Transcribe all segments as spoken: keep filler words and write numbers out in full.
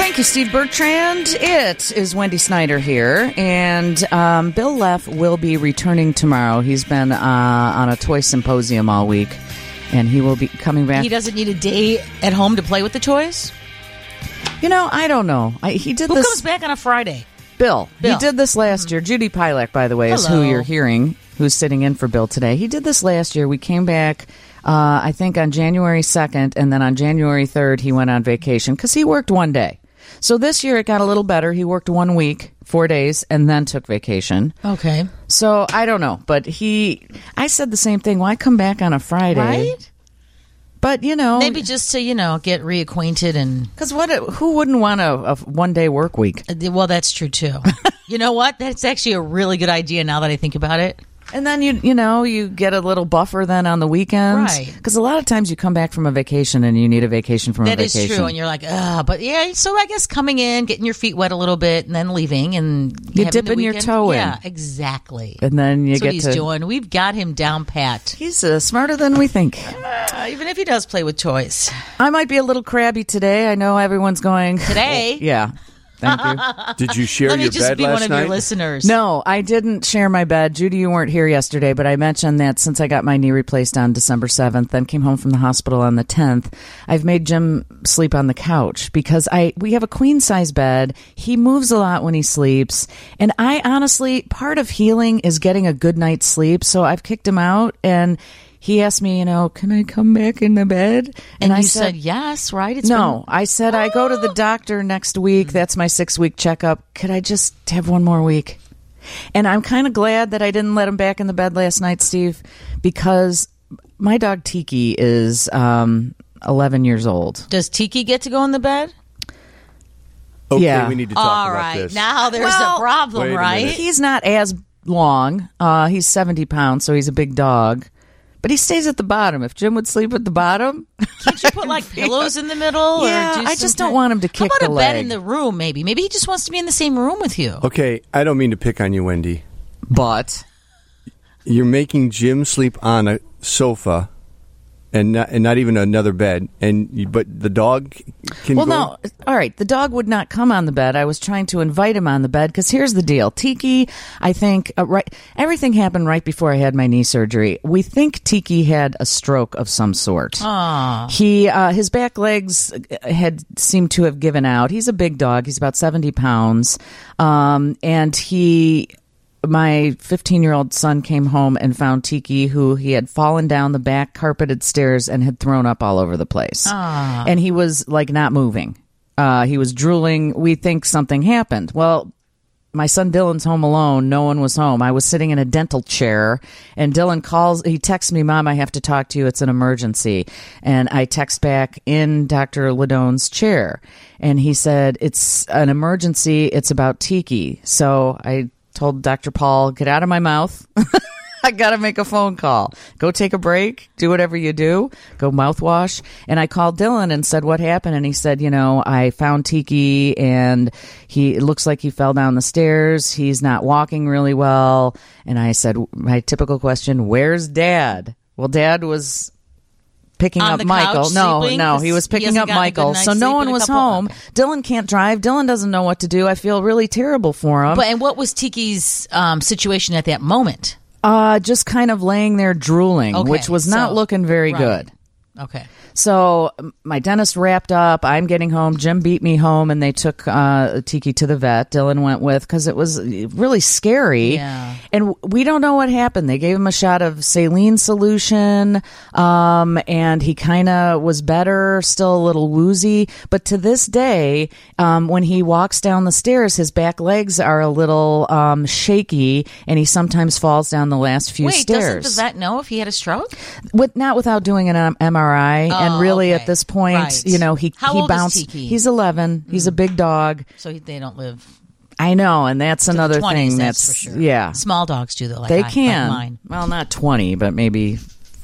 Thank you, Steve Bertrand. It is Wendy Snyder here, and um, Bill Leff will be returning tomorrow. He's been uh, on a toy symposium all week, and he will be coming back. He doesn't need a day at home to play with the toys? You know, I don't know. I, he did Who this. comes back on a Friday? Bill. Bill. He did this last year. Judy Pilak, by the way, is Hello. who you're hearing, who's sitting in for Bill today. He did this last year. We came back, uh, I think, on January second, and then on January third, he went on vacation because he worked one day. So this year it got a little better. He worked one week, four days, and then took vacation. Okay. So I don't know, but he, I said the same thing. Why come back on a Friday? Right? But, you know. Maybe just to, you know, get reacquainted and... Because what? Who wouldn't want a, a one-day work week? Well, that's true, too. You know what? That's actually a really good idea now that I think about it. And then, you you know, you get a little buffer then on the weekends. Right. Because a lot of times you come back from a vacation and you need a vacation from That a is vacation. true, and you're like, ah, but yeah, so I guess coming in, getting your feet wet a little bit, and then leaving, and You having dipping the your weekend. toe in. Yeah, exactly. And then you That's get what he's to... doing. We've got him down pat. He's uh, smarter than we think. Uh, even if he does play with toys. I might be a little crabby today. I know everyone's going... Today? Yeah. Thank you. Did you share Let me your just bed be last one of night? your listeners. No, I didn't share my bed. Judy, you weren't here yesterday, but I mentioned that since I got my knee replaced on December seventh, then came home from the hospital on the tenth, I've made Jim sleep on the couch because I we have a queen size bed. He moves a lot when he sleeps. And I honestly, part of healing is getting a good night's sleep. So I've kicked him out, and he asked me, you know, can I come back in the bed? And, And, I you said, yes, right? It's no, been- I said I go to the doctor next week. That's my six week checkup. Could I just have one more week? And I'm kind of glad that I didn't let him back in the bed last night, Steve, because my dog Tiki is um, eleven years old. Does Tiki get to go in the bed? Okay, Yeah. we need to talk All about right. this. Now there's Well, a problem, wait a right? minute. He's not as long. Uh, he's seventy pounds, so he's a big dog. But he stays at the bottom. If Jim would sleep at the bottom, Can't you put like pillows in the middle? Yeah, or do I just some don't want him to kick How about the a bed leg. in the room? Maybe. Maybe he just wants to be in the same room with you. Okay, I don't mean to pick on you, Wendy. but You're making Jim sleep on a sofa and not, and not even another bed. And you, but the dog can well, go. no. All right, the dog would not come on the bed. I was trying to invite him on the bed because here's the deal. Tiki, I think, uh, right. Everything happened right before I had my knee surgery. We think Tiki had a stroke of some sort. Aw. He, uh, his back legs had seemed to have given out. He's a big dog. He's about seventy pounds, um, and he. My fifteen-year-old son came home and found Tiki, who he had fallen down the back carpeted stairs and had thrown up all over the place. Ah. And he was, like, not moving. Uh, he was drooling. We think something happened. Well, my son Dylan's home alone. No one was home. I was sitting in a dental chair, and Dylan calls. He texts me, Mom, I have to talk to you. It's an emergency. And I text back in Doctor Ladone's chair, and he said, it's an emergency. It's about Tiki. So I told Doctor Paul, get out of my mouth. I got to make a phone call. Go take a break. Do whatever you do. Go mouthwash. And I called Dylan and said, what happened? And he said, you know, I found Tiki and he, it looks like he fell down the stairs. He's not walking really well. And I said, my typical question, where's Dad? Well, Dad was picking On up the Michael. couch No, sleeping? no, 'Cause he was he picking hasn't up gotten a good Michael. night's So no sleep one in a was couple- home. Dylan can't drive. Dylan doesn't know what to do. I feel really terrible for him. But and what was Tiki's um, situation at that moment? Uh, just kind of laying there drooling, Okay, which was not so- looking very right. good. Okay. So um, my dentist wrapped up. I'm getting home. Jim beat me home, and they took uh, Tiki to the vet. Dylan went with because it was really scary. Yeah. And we don't know what happened. They gave him a shot of saline solution, um, and he kind of was better, still a little woozy. But to this day, um, when he walks down the stairs, his back legs are a little um, shaky, and he sometimes falls down the last few Wait, stairs. doesn't the vet know if he had a stroke? With, not without doing an um, M R I. Oh, and really, okay. at this point, Right. you know, he How he old is bounced. Tiki? He's eleven. He's a big dog. So he, they don't live. I know, and that's to the another twenties, thing. that's, That's for sure. yeah. Small dogs do though. Like They I, can. Like mine. Well, not twenty, but maybe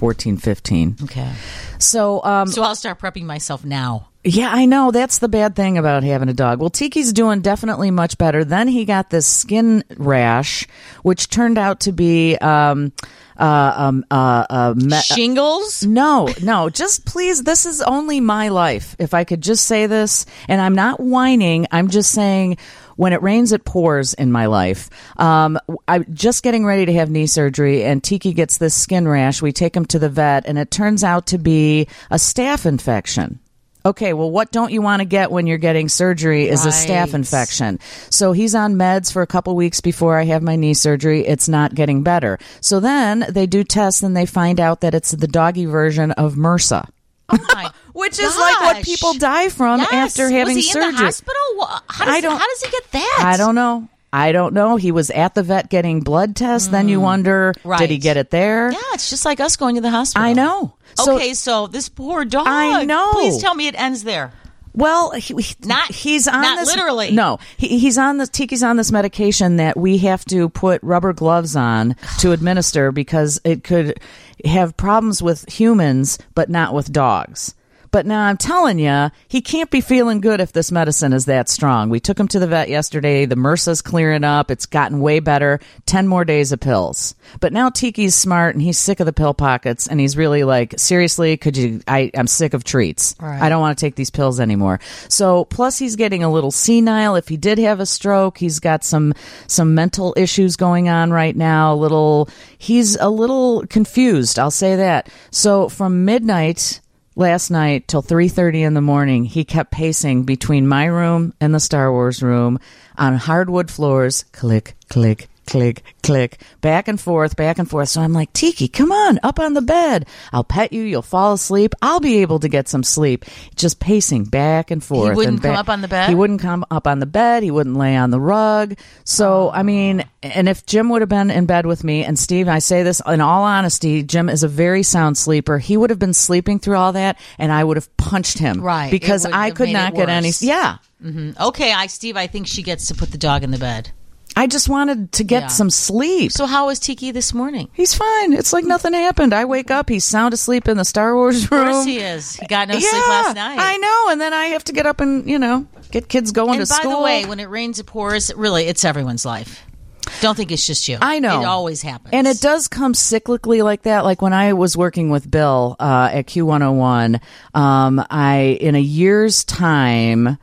fourteen, fifteen. Okay. So, um, So I'll start prepping myself now. yeah, I know. That's the bad thing about having a dog. Well, Tiki's doing definitely much better. Then he got this skin rash, which turned out to be um, uh, um, uh, uh, me- Shingles? no, no, just please. This is only my life. If I could just say this, and I'm not whining. I'm just saying when it rains, it pours in my life. Um, I'm just getting ready to have knee surgery, and Tiki gets this skin rash. We take him to the vet, and it turns out to be a staph infection. Okay, well, what don't you want to get when you're getting surgery is a staph Right. infection. So he's on meds for a couple weeks before I have my knee surgery. It's not getting better. So then they do tests and they find out that it's the doggy version of MRSA. Oh my Which is like what gosh. people die from Yes. after having Was he surgery. in the hospital? Wha- How does, I don't- how does he get that? I don't know. I don't know. He was at the vet getting blood tests. Then you wonder, Right. did he get it there? Yeah, it's just like us going to the hospital. I know. So- Okay, so this poor dog. I know. Please tell me it ends there. Well, he, he- Not- he's on not this, literally. No, he, he's on this. Tiki's on this medication that we have to put rubber gloves on to administer because it could have problems with humans, but not with dogs. But now I'm telling you, he can't be feeling good if this medicine is that strong. We took him to the vet yesterday. The MRSA's clearing up. It's gotten way better. Ten more days of pills. But now Tiki's smart and he's sick of the pill pockets. And he's really like, seriously, could you, I, I'm sick of treats. Right. I don't want to take these pills anymore. So plus he's getting a little senile. If he did have a stroke, he's got some, some mental issues going on right now. A little, he's a little confused. I'll say that. So from midnight last night till three thirty in the morning, he kept pacing between my room and the Star Wars room on hardwood floors. Click, click, click, click, back and forth, back and forth. So I'm like, Tiki, come on, up on the bed. I'll pet you. You'll fall asleep. I'll be able to get some sleep. Just pacing back and forth. wouldn't and back. come up on the bed? He wouldn't come up on the bed. He wouldn't lay on the rug. So, I mean, and if Jim would have been in bed with me, and Steve, I say this in all honesty, Jim is a very sound sleeper. He would have been sleeping through all that, and I would have punched him. Right. Because It would I have could made not it get any. worse. Yeah. Okay, I Steve, I think she gets to put the dog in the bed. I just wanted to get Yeah. some sleep. So how was Tiki this morning? He's fine. It's like nothing happened. I wake up. He's sound asleep in the Star Wars room. Of course he is. He got no yeah, sleep last night. I know. And then I have to get up and, you know, get kids going and to by school. the way, when it rains, it pours. Really, it's everyone's life. Don't think it's just you. I know. It always happens. And it does come cyclically like that. Like when I was working with Bill uh, at Q one oh one, um, I in a year's time,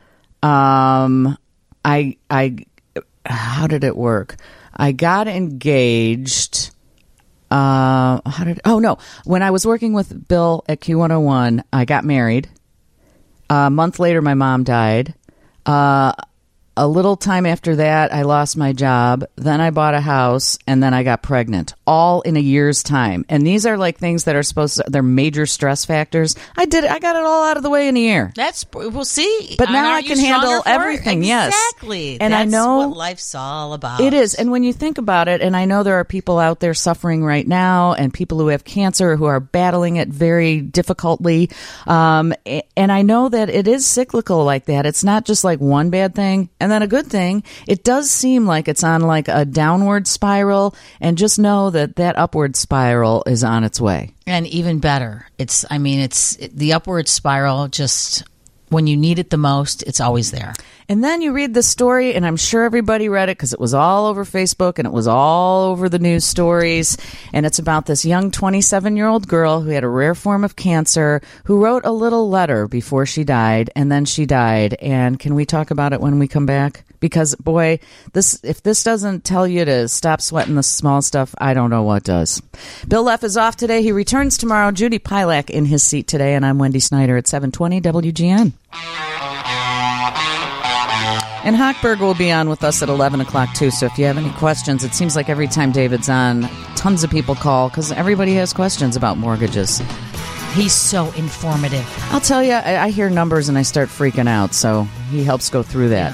um, I I how did it work? I got engaged. Uh, how did? Oh no! When I was working with Bill at Q one oh one, I got married. A month later, my mom died. Uh, a little time after that, I lost my job. Then I bought a house, and then I got pregnant, all in a year's time. And these are like things that are supposed to, they're major stress factors. I did it. I got it all out of the way in a year. That's we'll see. But now Aren't I you can handle stronger for it? everything, yes. Exactly. And I That's know- what life's all about. It is. And when you think about it, and I know there are people out there suffering right now and people who have cancer who are battling it very difficultly. Um, a- and I know that it is cyclical like that. It's not just like one bad thing and then a good thing. It does seem like it's on like a downward spiral, and just know that that upward spiral is on its way. And even better, it's. I mean, it's the upward spiral. Just when you need it the most, it's always there. And then you read the story, and I'm sure everybody read it because it was all over Facebook and it was all over the news stories. And it's about this young twenty-seven-year-old girl who had a rare form of cancer who wrote a little letter before she died, and then she died. And can we talk about it when we come back? Because, boy, this if this doesn't tell you to stop sweating the small stuff, I don't know what does. Bill Leff is off today. He returns tomorrow. Judy Pilak in his seat today, and I'm Wendy Snyder at seven twenty W G N. And Hochberg will be on with us at eleven o'clock, too. So if you have any questions, it seems like every time David's on, tons of people call because everybody has questions about mortgages. He's so informative. I'll tell you, I, I hear numbers and I start freaking out. So he helps go through that.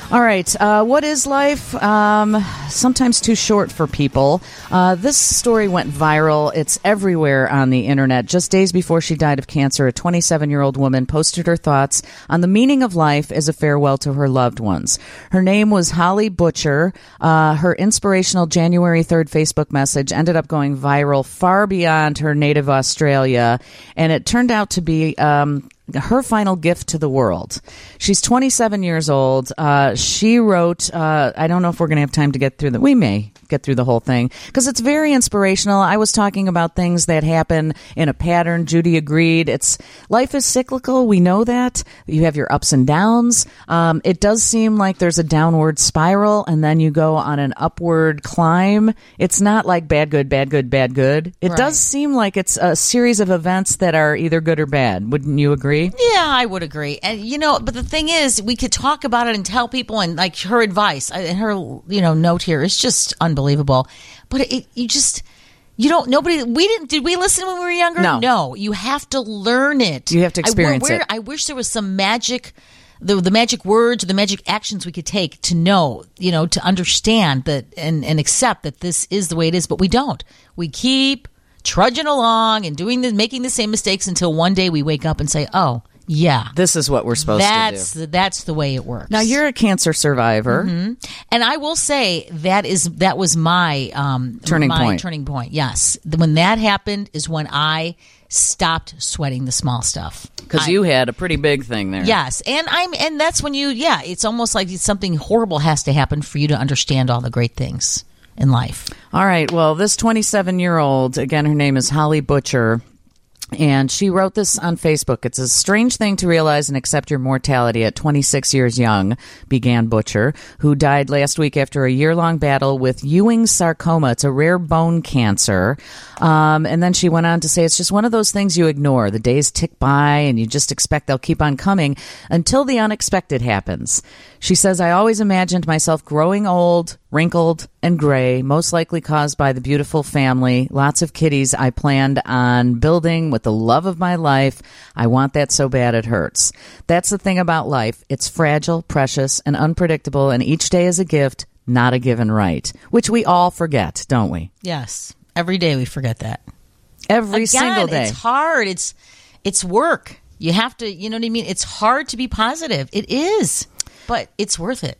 All right. Uh, what is life? Um, sometimes too short for people. Uh, this story went viral. It's everywhere on the internet. Just days before she died of cancer, a twenty-seven-year-old woman posted her thoughts on the meaning of life as a farewell to her loved ones. Her name was Holly Butcher. Uh, her inspirational January third Facebook message ended up going viral far beyond her native Australia, and it turned out to be um, her final gift to the world. She's twenty-seven years old. Uh, she wrote, uh, I don't know if we're going to have time to get through the, we may get through the whole thing because it's very inspirational. I was talking about things that happen in a pattern. Judy agreed. It's life is cyclical. We know that. You have your ups and downs. Um, it does seem like there's a downward spiral and then you go on an upward climb. It's not like bad, good, bad, good, bad, good. It Right. does seem like it's a series of events that are either good or bad. Wouldn't you agree? Yeah, I would agree. And, you know, but the thing is, we could talk about it and tell people, and like her advice and her, you know, note here is just unbelievable. But it, you just, you don't, nobody, we didn't, did we listen when we were younger? No. No. You have to learn it. You have to experience I, where, it. I wish there was some magic, the, the magic words or the magic actions we could take to know, you know, to understand that and, and accept that this is the way it is. But we don't. We keep trudging along and doing the making the same mistakes until one day we wake up and say, "Oh, yeah, This is what we're supposed that's to do. that's the way it works." Now, you're a cancer survivor. Mm-hmm. And I will say that is that was my um, Turning my point. turning point. Yes, when that happened is when I stopped sweating the small stuff. Because I- you had a pretty big thing there. Yes, and I'm and that's when you yeah, it's almost like something horrible has to happen for you to understand all the great things in life. All right. Well, this twenty-seven-year-old, again, her name is Holly Butcher, and she wrote this on Facebook. It's a strange thing to realize and accept your mortality at twenty-six years young, began Butcher, who died last week after a year-long battle with Ewing's sarcoma. It's a rare bone cancer. Um, and then she went on to say, it's just one of those things you ignore. The days tick by and you just expect they'll keep on coming until the unexpected happens. She says, I always imagined myself growing old, wrinkled, and gray, most likely caused by the beautiful family, lots of kitties I planned on building with the love of my life. I want that so bad it hurts. That's the thing about life. It's fragile, precious, and unpredictable, and each day is a gift, not a given right, which we all forget, don't we? Yes, every day we forget that. Every Again, single day. It's hard. It's it's work. You have to, you know what I mean? It's hard to be positive. It is, but it's worth it.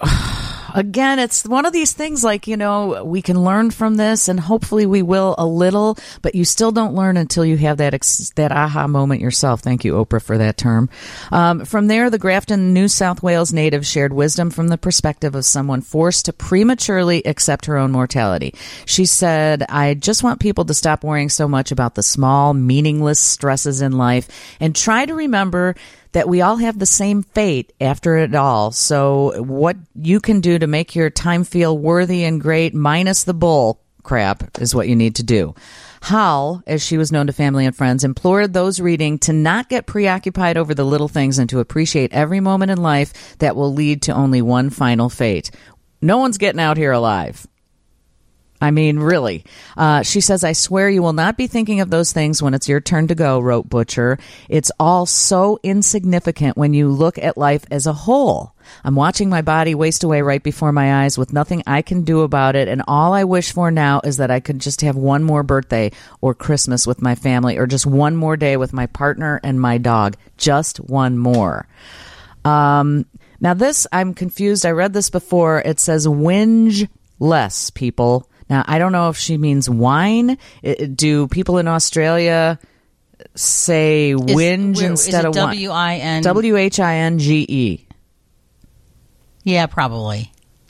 Again, it's one of these things like, you know, we can learn from this and hopefully we will a little, but you still don't learn until you have that ex- that aha moment yourself. Thank you, Oprah, for that term. Um, from there, the Grafton, New South Wales native shared wisdom from the perspective of someone forced to prematurely accept her own mortality. She said, I just want people to stop worrying so much about the small, meaningless stresses in life and try to remember that we all have the same fate after it all. So what you can do to make your time feel worthy and great, minus the bull crap, is what you need to do. Hal, as she was known to family and friends, implored those reading to not get preoccupied over the little things and to appreciate every moment in life that will lead to only one final fate. No one's getting out here alive. I mean, really. Uh, she says, I swear you will not be thinking of those things when it's your turn to go, wrote Butcher. It's all so insignificant when you look at life as a whole. I'm watching my body waste away right before my eyes with nothing I can do about it, and all I wish for now is that I could just have one more birthday or Christmas with my family or just one more day with my partner and my dog. Just one more. Um, now this, I'm confused. I read this before. It says whinge less, people. Now, I don't know if she means whine. It, do people in Australia say whinge Is, instead is it of whine? W I N W H I N G E. Yeah, probably.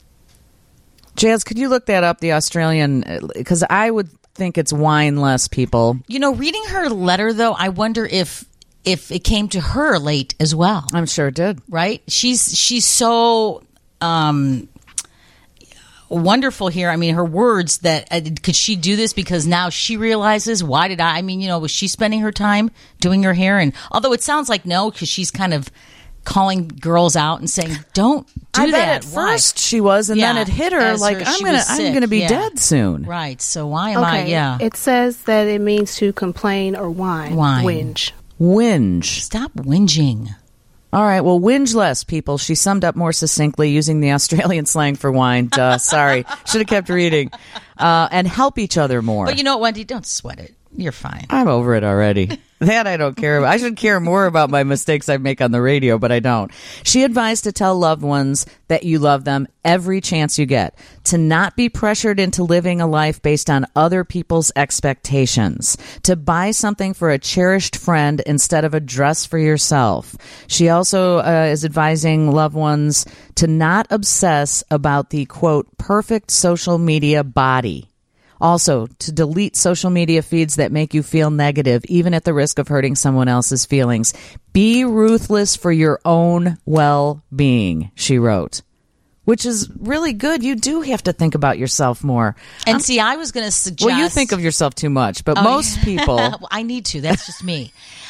Jazz, could you look that up, the Australian? Because I would think it's whine less, people. You know, reading her letter, though, I wonder if if it came to her late as well. I'm sure it did. Right? She's she's so um, wonderful here. I mean, her words that uh, could she do this because now she realizes why did I? I mean, you know, was she spending her time doing her hair? And although it sounds like no, because she's kind of calling girls out and saying, "Don't do I that." bet at Why? first she was, and Yeah, then it hit her as like her- I'm she gonna was I'm sick, gonna be yeah. dead soon. Right. So why am I? Okay. Yeah. It says that it means to complain or whine. Whine. Whinge. Whinge. Stop whinging. All right. Well, whinge less, people. She summed up more succinctly using the Australian slang for wine. Duh. Sorry. Should have kept reading. Uh, and help each other more. But you know what, Wendy? Don't sweat it. You're fine. I'm over it already. That I don't care about. I should care more about my mistakes I make on the radio, but I don't. She advised to tell loved ones that you love them every chance you get, to not be pressured into living a life based on other people's expectations, to buy something for a cherished friend instead of a dress for yourself. She also uh, is advising loved ones to not obsess about the, quote, perfect social media body. Also, to delete social media feeds that make you feel negative, even at the risk of hurting someone else's feelings. Be ruthless for your own well-being, she wrote. Which is really good. You do have to think about yourself more. And I'm, see, I was going to suggest... Well, you think of yourself too much, but oh, most yeah. people... Well, I need to. That's just me.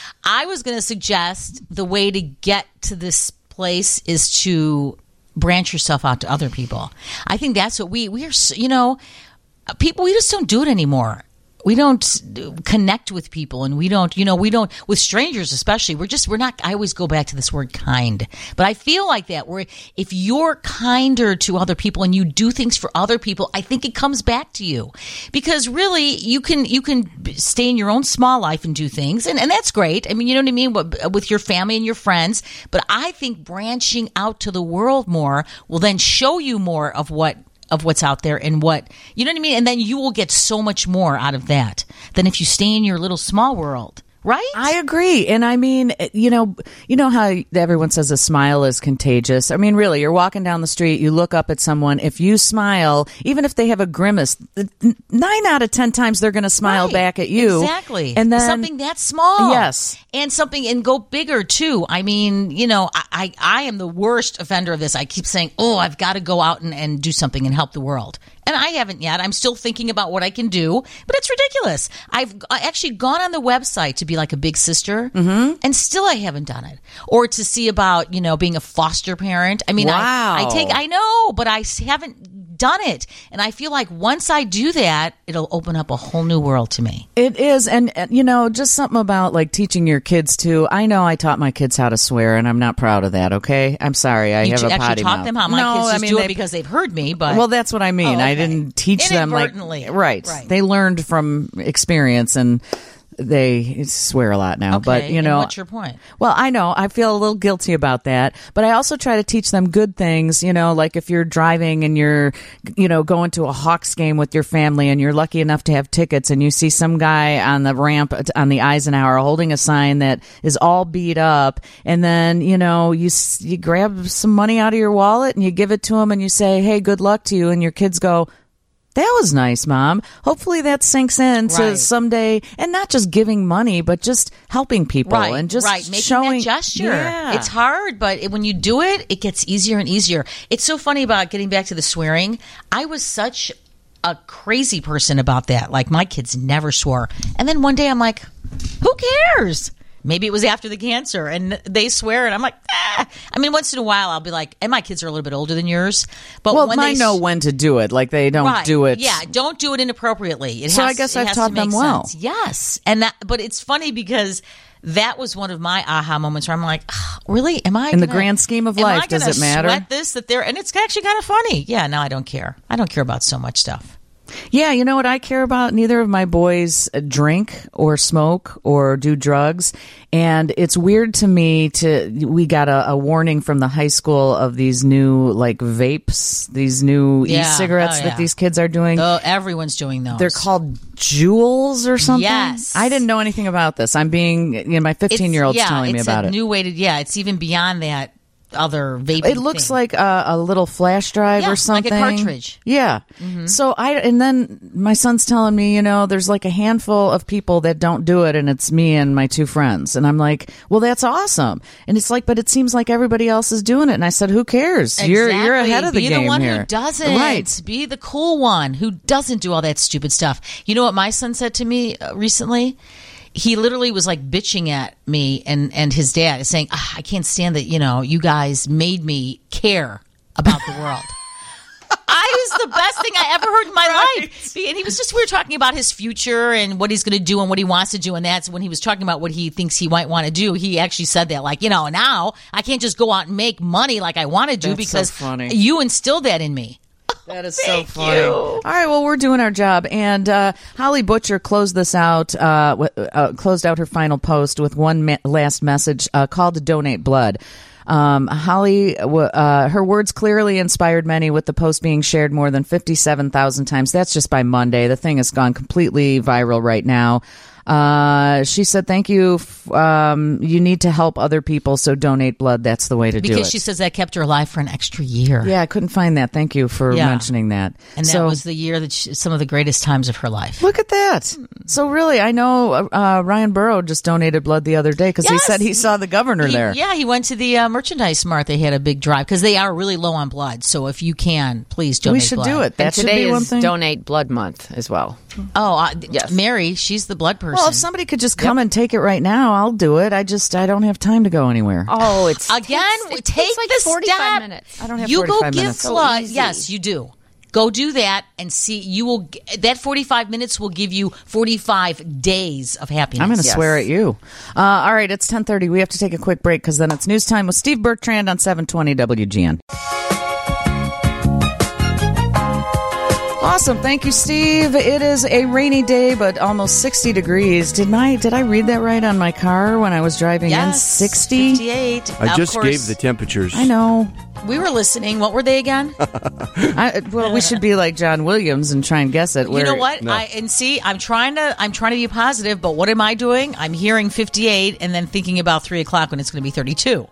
I was going to suggest the way to get to this place is to branch yourself out to other people. I think that's what we... We are, you know... People, we just don't do it anymore. We don't connect with people, and we don't, you know, we don't, with strangers especially, we're just, we're not, I always go back to this word kind. But I feel like that, where if you're kinder to other people and you do things for other people, I think it comes back to you. Because really, you can, you can stay in your own small life and do things, and, and that's great. I mean, you know what I mean, with your family and your friends. But I think branching out to the world more will then show you more of what, of what's out there and what, you know what I mean? And then you will get so much more out of that than if you stay in your little small world. Right? I agree. And I mean, you know, you know how everyone says a smile is contagious. I mean, really, you're walking down the street, you look up at someone, if you smile, even if they have a grimace, nine out of ten times they're going to smile right. back at you. Exactly. And then something that small. Yes. And something, and go bigger too. I mean, you know, I, I, I am the worst offender of this. I keep saying, oh, I've got to go out and, and do something and help the world. And I haven't yet. I'm still thinking about what I can do, but it's ridiculous. I've actually gone on the website to be like a big sister, mm-hmm. and still I haven't done it. Or to see about, you know, being a foster parent. I mean, wow. I, I take, I know, but I haven't done it. And I feel like once I do that, it'll open up a whole new world to me. It is. And, you know, just something about like teaching your kids too. I know I taught my kids how to swear, and I'm not proud of that, okay? I'm sorry. I you have t- a potty actually taught mouth. them how my no, kids just I mean, do they, it because they've heard me. But Well, that's what I mean. Oh, okay. I didn't teach them like... Right. right. They learned from experience, and they swear a lot now. Okay, but, you know, and what's your point? Well, I know. I feel a little guilty about that. But I also try to teach them good things, you know, like if you're driving and you're, you know, going to a Hawks game with your family and you're lucky enough to have tickets and you see some guy on the ramp on the Eisenhower holding a sign that is all beat up. And then, you know, you, you grab some money out of your wallet and you give it to him and you say, hey, good luck to you. And your kids go, that was nice, Mom. Hopefully that sinks in to right. someday, and not just giving money, but just helping people right, and just right. Making showing that gesture. Yeah. It's hard, but it, when you do it, it gets easier and easier. It's so funny about getting back to the swearing. I was such a crazy person about that. Like, my kids never swore. And then one day I'm like, who cares? Maybe it was after the cancer, and they swear, and I'm like, ah. I mean, once in a while, I'll be like, and my kids are a little bit older than yours, but well, when mine they know when to do it. Like, they don't right. do it. Yeah, don't do it inappropriately. It so has, I guess it I've has taught to make them well. sense. Yes, and that, but it's funny because that was one of my aha moments where I'm like, oh, really? Am I in gonna, the grand scheme of am life? I Does it matter? Sweat this that they're, and it's actually kind of funny. Yeah, no, I don't care. I don't care about so much stuff. Yeah, you know what I care about? Neither of my boys drink or smoke or do drugs. And it's weird to me to, we got a, a warning from the high school of these new like vapes, these new yeah. e-cigarettes oh, yeah. that these kids are doing. Oh, everyone's doing those. They're called Juuls or something. Yes. I didn't know anything about this. I'm being, you know, my fifteen-year-old's yeah, telling me about it. it. It's a new way to, yeah, it's even beyond that. Other vaping it looks thing. like a, a little flash drive yeah, or something, like a cartridge. Yeah. Mm-hmm. So I and then my son's telling me, you know, there's like a handful of people that don't do it, and it's me and my two friends. And I'm like, well, that's awesome. And it's like, but it seems like everybody else is doing it. And I said, who cares? Exactly. You're you're ahead of the Be game the one here. who doesn't. Right. Be the cool one who doesn't do all that stupid stuff. You know what my son said to me uh, recently? He literally was like bitching at me and, and his dad is saying, ah, I can't stand that, you know, you guys made me care about the world. I was the best thing I ever heard in my Right. life. And he was just, we were talking about his future and what he's going to do and what he wants to do. And that's when he was talking about what he thinks he might want to do. He actually said that, like, you know, now I can't just go out and make money like I want to do That's so because funny. you instilled that in me. That is so Thank funny. you. All right, well, we're doing our job, and uh, Holly Butcher closed this out. Uh, w- uh, closed out her final post with one ma- last message: uh, call to donate blood. Um, Holly, w- uh, her words clearly inspired many, with the post being shared more than fifty-seven thousand times. That's just by Monday. The thing has gone completely viral right now. Uh, she said, thank you. F- um, you need to help other people, so donate blood. That's the way to do it. Because she says that kept her alive for an extra year. Yeah, I couldn't find that. Thank you for Yeah. mentioning that. And that so, was the year that she, some of the greatest times of her life. look at that. So really, I know uh, Ryan Burrow just donated blood the other day because he Yes. said he saw the governor He- there. Yeah, he went to the uh, merchandise mart. They had a big drive because they are really low on blood. So if you can, please donate we should blood. do it. That And should today be one is thing. Donate Blood Month as well. Oh, uh, Yes. Mary, she's the blood person. Well, if somebody could just come and take it right now, I'll do it. I just I don't have time to go anywhere. Oh, it's Again, takes, it take takes like the forty-five step. minutes. I don't have you go forty-five give minutes. So blood. easy. Yes, you do. Go do that and see. You will. g- That forty-five minutes will give you forty-five days of happiness. I'm going to Yes. swear at you. Uh, all right, it's ten thirty. We have to take a quick break because then it's news time with Steve Bertrand on seven twenty W G N. Awesome. Thank you, Steve. It is a rainy day, but almost sixty degrees. Did my did I read that right on my car when I was driving in? Yes, sixty? fifty-eight. I Of just course, gave the temperatures. I know. We were listening. What were they again? I, well, we should be like John Williams and try and guess it. You Where- know what? No. I and see, I'm trying to I'm trying to be positive, but what am I doing? I'm hearing fifty-eight and then thinking about three o'clock when it's going to be thirty-two.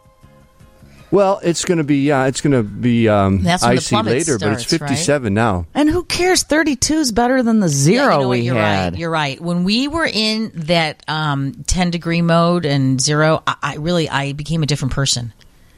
Well, it's going to be yeah, it's going to be um, That's when the icy plummet later, but it's starts, right? fifty-seven now. And who cares? thirty-two is better than the Yeah, zero you know what? we You're had. right. You're right. When we were in that um, ten degree mode and zero, I, I really I became a different person.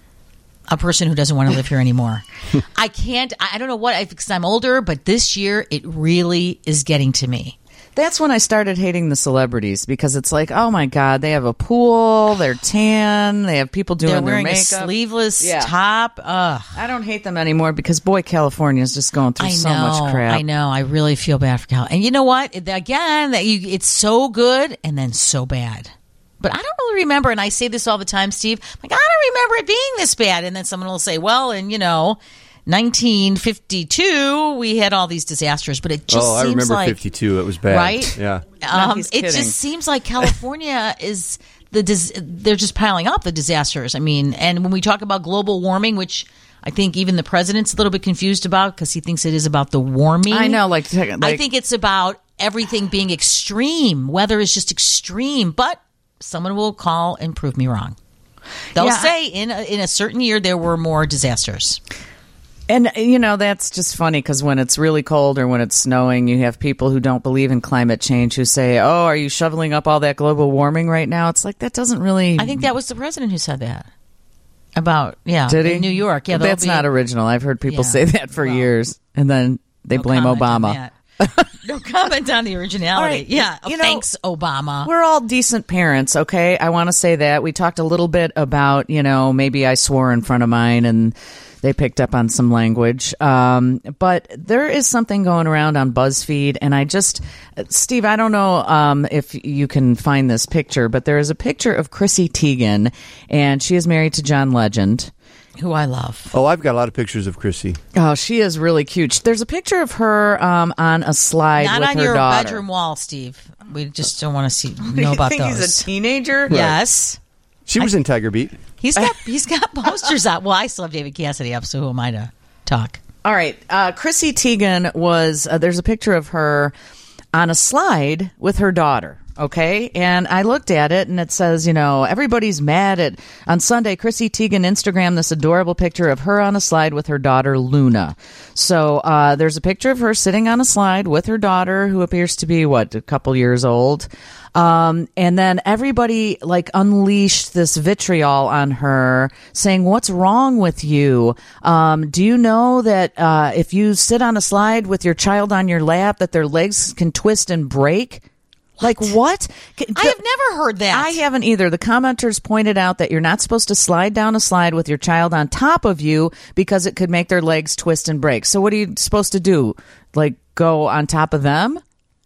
A person who doesn't want to live here anymore. I can't. I I don't know what because I'm older, but this year it really is getting to me. That's when I started hating the celebrities because it's like, oh my God, they have a pool, they're tan, they have people doing They're their wearing a makeup. sleeveless Yeah. top. Ugh. I don't hate them anymore because boy, California is just going through I so know, much crap. I know. I really feel bad for Cal. And you know what? It- Again, that you, it's so good and then so bad. But I don't really remember, and I say this all the time, Steve. Like I don't remember it being this bad. And then someone will say, "Well, in you know, nineteen fifty-two, we had all these disasters." But it just oh, I seems remember like fifty-two. It was bad. right? Yeah. Um, he's it kidding. just seems like California is the dis- they're just piling up the disasters. I mean, and when we talk about global warming, which I think even the president's a little bit confused about because he thinks it is about the warming. I know, like, like I think it's about everything being extreme. Weather is just extreme, but someone will call and prove me wrong. They'll Yeah, say in a, in a certain year there were more disasters. And, you know, that's just funny because when it's really cold or when it's snowing, you have people who don't believe in climate change who say, oh, are you shoveling up all that global warming right now? It's like, that doesn't really. I think that was the president who said that about, yeah, Did he? in New York. Yeah, there'll That's be- not original. I've heard people Yeah. say that for Well, years. And then they no blame comment on Obama. that. No comment on the originality. All right, Yeah, you know, thanks, Obama. We're all decent parents, okay? I want to say that. We talked a little bit about, you know, maybe I swore in front of mine and they picked up on some language. Um, but there is something going around on BuzzFeed, and I just, Steve, I don't know um, if you can find this picture, but there is a picture of Chrissy Teigen, and she is married to John Legend. Who I love. Oh, I've got a lot of pictures of Chrissy. Oh, she is really cute. There's a picture of her um, on a slide Not with on her your daughter. bedroom wall, Steve. We just don't want to see know You about think those. he's a teenager? Yes. She was in Tiger Beat. He's got he's got posters out. Well, I still have David Cassidy up, so who am I to talk? All right. Uh, Chrissy Teigen was, uh, there's a picture of her on a slide with her daughter. Okay. And I looked at it and it says, you know, everybody's mad at, on Sunday, Chrissy Teigen Instagrammed this adorable picture of her on a slide with her daughter, Luna. So, uh, there's a picture of her sitting on a slide with her daughter, who appears to be, what, a couple years old. Um, and then everybody like unleashed this vitriol on her saying, what's wrong with you? Um, do you know that, uh, if you sit on a slide with your child on your lap, that their legs can twist and break? Like what? I have never heard that. I haven't either. The commenters pointed out that you're not supposed to slide down a slide with your child on top of you because it could make their legs twist and break. So what are you supposed to do? Like go on top of them?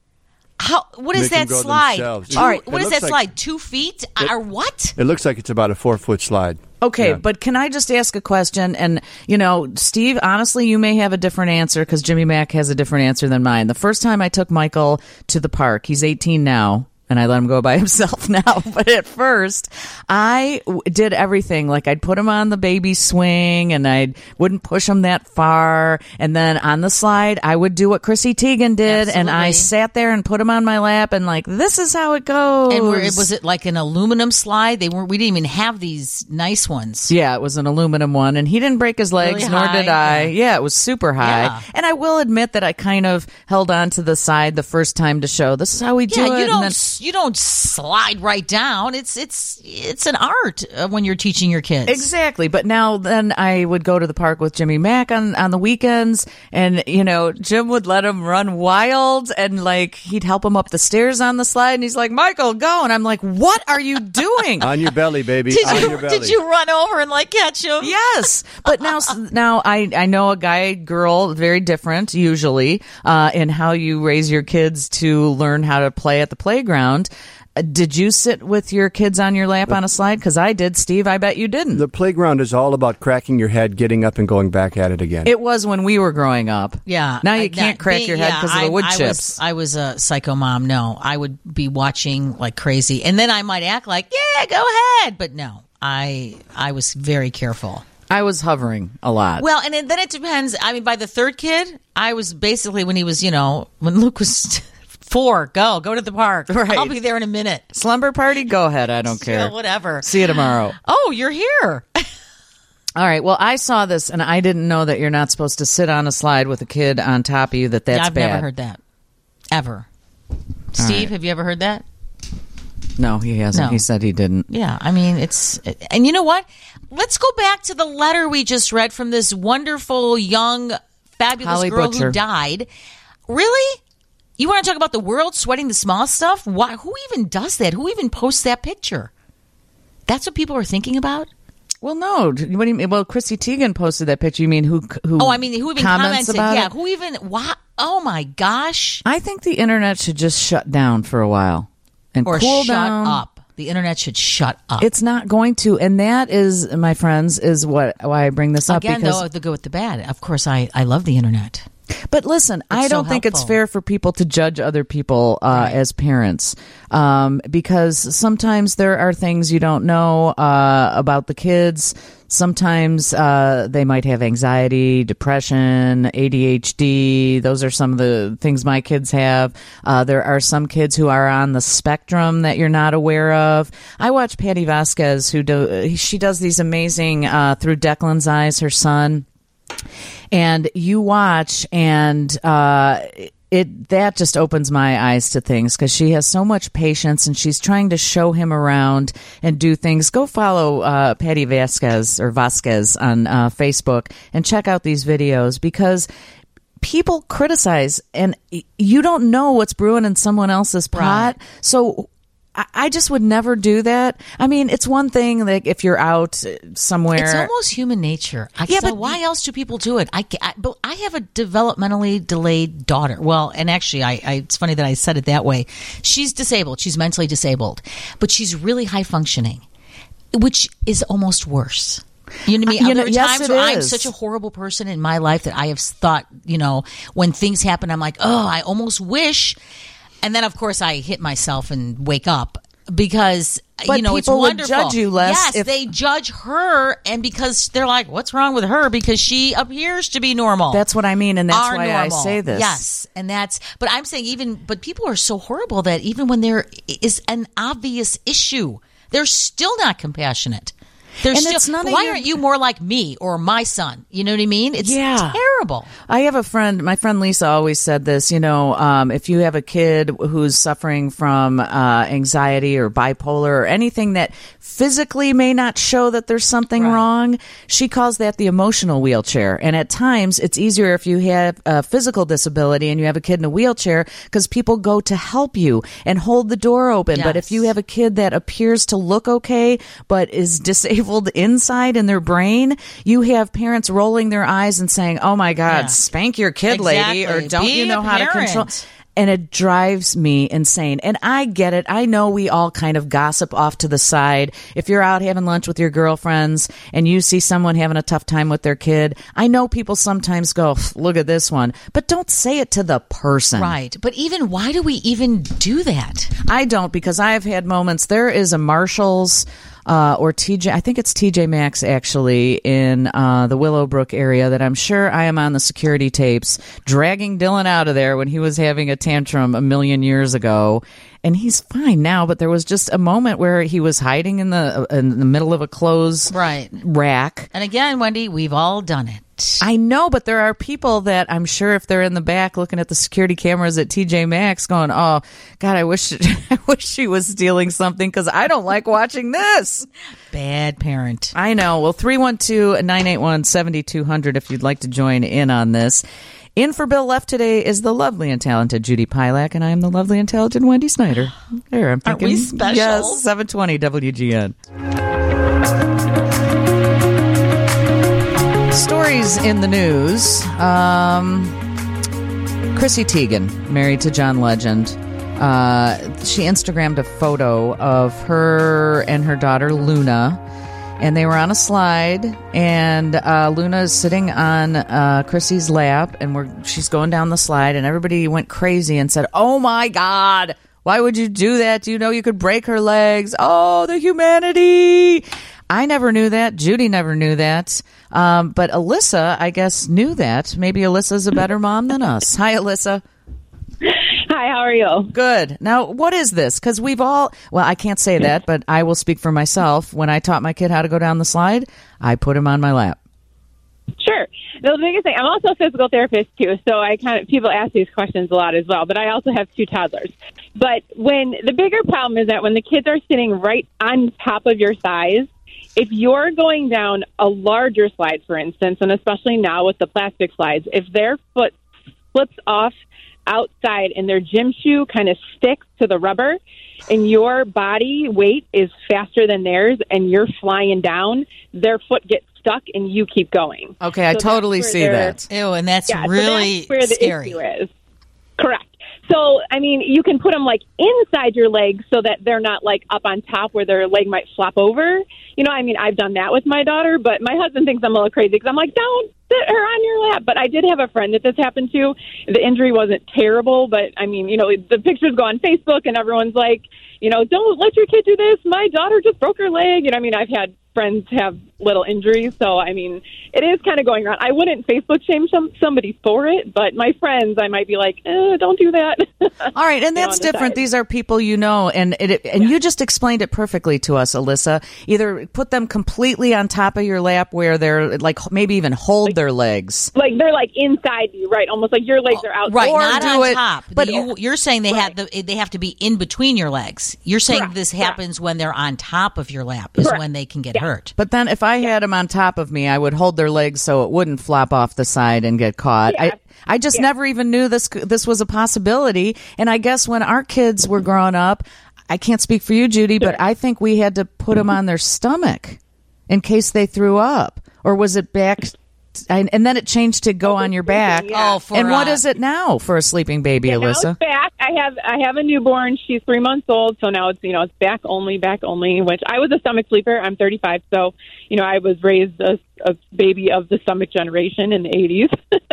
How? What is Make them that go slide? themselves. Two, All right. What It is that looks slide? like- Two feet It- or what? It looks like it's about a four foot slide. Okay, Yeah. but can I just ask a question? And, you know, Steve, honestly, you may have a different answer because Jimmy Mack has a different answer than mine. The first time I took Michael to the park, he's eighteen now. And I let him go by himself now. But at first, I w- did everything. Like I'd put him on the baby swing and I wouldn't push him that far. And then on the slide, I would do what Chrissy Teigen did. And I Absolutely. sat there and put him on my lap and like, this is how it goes. And were, was it like an aluminum slide? They weren't. We didn't even have these nice ones. Yeah, it was an aluminum one, and he didn't break his legs, Really nor high, did I. yeah. Yeah. It was super high. Yeah. And I will admit that I kind of held on to the side the first time to show this is how we do Yeah, it. you and don't. then- s you don't slide right down. It's it's it's an art uh, when you're teaching your kids. Exactly. But now then I would go to the park with Jimmy Mack on, on the weekends and, you know, Jim would let him run wild and like he'd help him up the stairs on the slide and he's like, Michael, go. And I'm like, what are you doing? On your belly, baby. Did on you your belly. did you run over and like catch him? Yes, but now now I I know a guy girl very different usually uh, in how you raise your kids to learn how to play at the playground. Uh, did you sit with your kids on your lap on a slide? Because I did, Steve. I bet you didn't. The playground is all about cracking your head, getting up, and going back at it again. It was when we were growing up. Yeah. Now you I- can't that- crack being- your head yeah, because of the I- wood I chips. Was, I was a psycho mom. No, I would be watching like crazy, and then I might act like, "Yeah, go ahead," but no, I I was very careful. I was hovering a lot. Well, and then it depends. I mean, by the third kid, I was basically when he was, you know, when Luke was four, go go to the park. Right. I'll be there in a minute. Slumber party? Go ahead. I don't care. Yeah, whatever. See you tomorrow. Oh, you're here. All right. Well, I saw this and I didn't know that you're not supposed to sit on a slide with a kid on top of you. That that's Yeah, I've bad. never heard that ever. Steve, right. have you ever heard that? No, he hasn't. No. He said he didn't. Yeah, I mean, it's, and you know what? Let's go back to the letter we just read from this wonderful, young, fabulous Holly girl Butcher. who died. Really? You want to talk about the world sweating the small stuff? Why? Who even does that? Who even posts that picture? That's what people are thinking about? Well, no. What do you mean? Well, Chrissy Teigen posted that picture. You mean who? Who? Oh, I mean, who even comments commented? about Yeah, it? who even, why? Oh my gosh. I think the internet should just shut down for a while and Or cool shut down. up. The internet should shut up. It's not going to, and that is, my friends, is what why I bring this up. Again, because, though, the good with the bad. Of course, I, I love the internet. But listen, I so don't think it's helpful. fair for people to judge other people uh, Right. as parents, um, because sometimes there are things you don't know uh, about the kids. Sometimes uh, they might have anxiety, depression, A D H D. Those are some of the things my kids have. Uh, there are some kids who are on the spectrum that you're not aware of. I watch Patty Vasquez, who do she does these amazing uh, Through Declan's Eyes, her son. And you watch, and uh, it that just opens my eyes to things because she has so much patience, and she's trying to show him around and do things. Go follow uh, Patty Vasquez or Vasquez on uh, Facebook and check out these videos because people criticize, and y- you don't know what's brewing in someone else's pot. Right. So I, I just would never do that. I mean, it's one thing like if you're out somewhere. It's almost human nature. I, Yeah, so but- why else do people do it? I, ca- I, but I have a developmentally delayed daughter. Well, and actually, I, I, it's funny that I said it that way. She's disabled. She's mentally disabled, but she's really high functioning, which is almost worse. You know what I mean? Uh, you know, there are yes, times it where I'm is. such a horrible person in my life that I have thought, you know, when things happen, I'm like, oh, I almost wish. And then, of course, I hit myself and wake up. Because But you know it's people would wonderful. judge you less Yes, if- they judge her, and because they're like, "What's wrong with her?" Because she appears to be normal. That's what I mean, and that's Are why I normal. say this. Yes, and that's. But I'm saying even, but people are so horrible that even when there is an obvious issue, they're still not compassionate. There's and still, it's none of why your- aren't you more like me or my son? You know what I mean? It's Yeah. terrible. I have a friend, my friend Lisa always said this, you know, um, if you have a kid who's suffering from uh, anxiety or bipolar or anything that physically may not show that there's something Right. wrong, she calls that the emotional wheelchair. And at times it's easier if you have a physical disability and you have a kid in a wheelchair because people go to help you and hold the door open. But if Yes. you have a kid that appears to look okay but is disabled inside in their brain, you have parents rolling their eyes and saying, oh my God, Yeah. spank your kid, lady, or Exactly. don't Be you know a how to parent. control? And it drives me insane. And I get it. I know we all kind of gossip off to the side. If you're out having lunch with your girlfriends and you see someone having a tough time with their kid, I know people sometimes go, look at this one, but don't say it to the person. Right. But even, why do we even do that? I don't, because I have had moments. There is a Marshall's uh, or T J, I think it's T J Maxx actually, in uh, the Willowbrook area that I'm sure I am on the security tapes dragging Dylan out of there when he was having a tantrum a million years ago. And he's fine now, but there was just a moment where he was hiding in the in the middle of a clothes Right. rack. And again, Wendy, we've all done it. I know, but there are people that I'm sure if they're in the back looking at the security cameras at T J Maxx going, oh, God, I wish I wish she was stealing something because I don't like watching this. Bad parent. I know. Well, three one two, nine eight one, seven two zero zero if you'd like to join in on this. In for Bill Left today is the lovely and talented Judy Pilak, and I am the lovely and talented Wendy Snyder. There, I'm Aren't thinking. we special? Yes, seven twenty W G N. Stories in the news. Um, Chrissy Teigen, married to John Legend. Uh, she Instagrammed a photo of her and her daughter Luna, and they were on a slide, and uh, Luna is sitting on uh, Chrissy's lap, and we're, she's going down the slide, and everybody went crazy and said, oh my God, why would you do that? Do you know you could break her legs? Oh, the humanity. I never knew that. Judy never knew that. Um, but Alyssa, I guess, knew that. Maybe Alyssa's a better mom than us. Hi, Alyssa. Hi, how are you? Good. Now, what is this? Because we've all, well, I can't say that, but I will speak for myself. When I taught my kid how to go down the slide, I put him on my lap. Sure. The biggest thing, I'm also a physical therapist too, so I kind of, people ask these questions a lot as well, but I also have two toddlers. But when, the bigger problem is that when the kids are sitting right on top of your thighs, if you're going down a larger slide, for instance, and especially now with the plastic slides, if their foot flips off outside and their gym shoe kind of sticks to the rubber and your body weight is faster than theirs and you're flying down, their foot gets stuck and you keep going. Okay, I So totally that's see where they're- that. Ew, and that's Yeah, so really that's where the scary. issue is. Correct. So, I mean, you can put them like inside your legs so that they're not like up on top where their leg might flop over. You know, I mean, I've done that with my daughter, but my husband thinks I'm a little crazy because I'm like, don't sit her on your lap. But I did have a friend that this happened to. The injury wasn't terrible, but I mean, you know, the pictures go on Facebook and everyone's like, you know, don't let your kid do this. My daughter just broke her leg. You know, I mean, I've had friends have little injuries. So, I mean, it is kind of going around. I wouldn't Facebook shame some, somebody for it, but my friends, I might be like, eh, don't do that. All right, and You know, that's on the different. side. These are people you know, and it, and you just explained it perfectly to us, Alyssa. Either put them completely on top of your lap where they're like maybe even hold their legs. Like they're like inside you, right? Almost like your legs are out. Right, Or not do on it- top. but- But you, you're saying they have the, they have to be in between your legs. You're saying Correct, this correct. happens when they're on top of your lap is Correct. when they can get Yeah. hurt. But then if I had them on top of me, I would hold their legs so it wouldn't flop off the side and get caught. Yeah. I I just Yeah. never even knew this this was a possibility. And I guess when our kids were growing up, I can't speak for you, Judy, but I think we had to put them on their stomach in case they threw up. Or was it back? And and then it changed to go on your back. Yeah. Oh, for And what uh, is it now for a sleeping baby, Yeah, now Alyssa? it's back. I have I have a newborn. She's three months old, so now it's you know it's back only, back only. Which I was a stomach sleeper. I'm thirty-five, so you know I was raised a, a baby of the stomach generation in the eighties.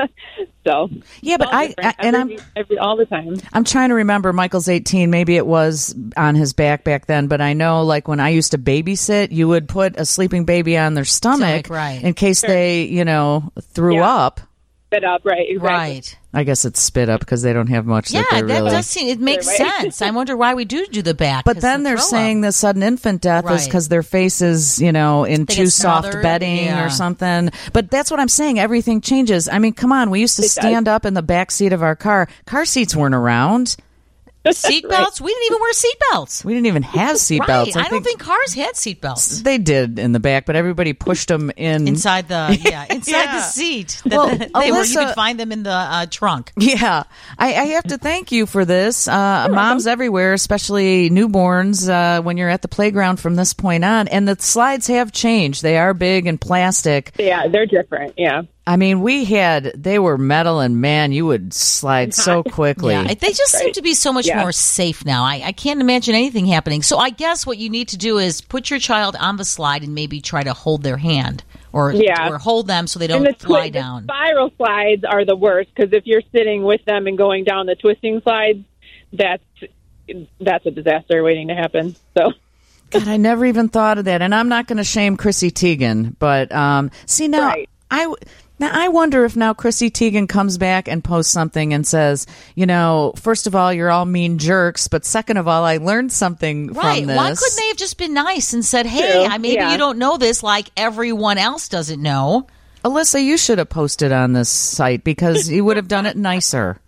So Yeah, but it's all I- different. I- and every, I'm- every all the time. I'm trying to remember. Michael's eighteen. Maybe it was on his back back then, but I know like when I used to babysit, you would put a sleeping baby on their stomach, Stomach, right. in case they, you know, threw Yeah. up. spit up, right? Exactly. Right. I guess it's spit up because they don't have much. Yeah, that, they're that really... does seem, it makes Right. sense. I wonder why we do do the back. But 'cause then the they're throw saying up. the sudden infant death is Right. because their face is, you know, in They too get soft smothered. bedding Yeah. or something. But that's what I'm saying. Everything changes. I mean, come on. We used to It does. stand up in the back seat of our car. Car seats weren't around. Seatbelts? We didn't even wear seatbelts. We didn't even have seatbelts. Right. I, don't think cars had seatbelts. they did in the back, but everybody pushed them in. Inside the yeah, inside Yeah. the seat. That Well, they were, you Alyssa- could find them in the uh, trunk. Yeah, I, I have to thank you for this. Uh, moms everywhere, especially newborns, uh, when you're at the playground from this point on. And the slides have changed. They are big and plastic. Yeah, they're different. Yeah. I mean, we had, they were metal, and man, you would slide so quickly. Yeah, they just seem Right. to be so much Yeah. more safe now. I, I can't imagine anything happening. So I guess what you need to do is put your child on the slide and maybe try to hold their hand or Yeah. or hold them so they And don't the, fly twi- down. the spiral slides are the worst because if you're sitting with them and going down the twisting slides, that's that's a disaster waiting to happen. So. God, I never even thought of that. And I'm not going to shame Chrissy Teigen, but um, see, now, Right. I. w- Now, I wonder if now Chrissy Teigen comes back and posts something and says, you know, first of all, you're all mean jerks, but second of all, I learned something Right. from this. Why couldn't they have just been nice and said, hey, True. I, maybe Yeah. you don't know this like everyone else doesn't know. Alyssa, you should have posted on this site because you would have done it nicer.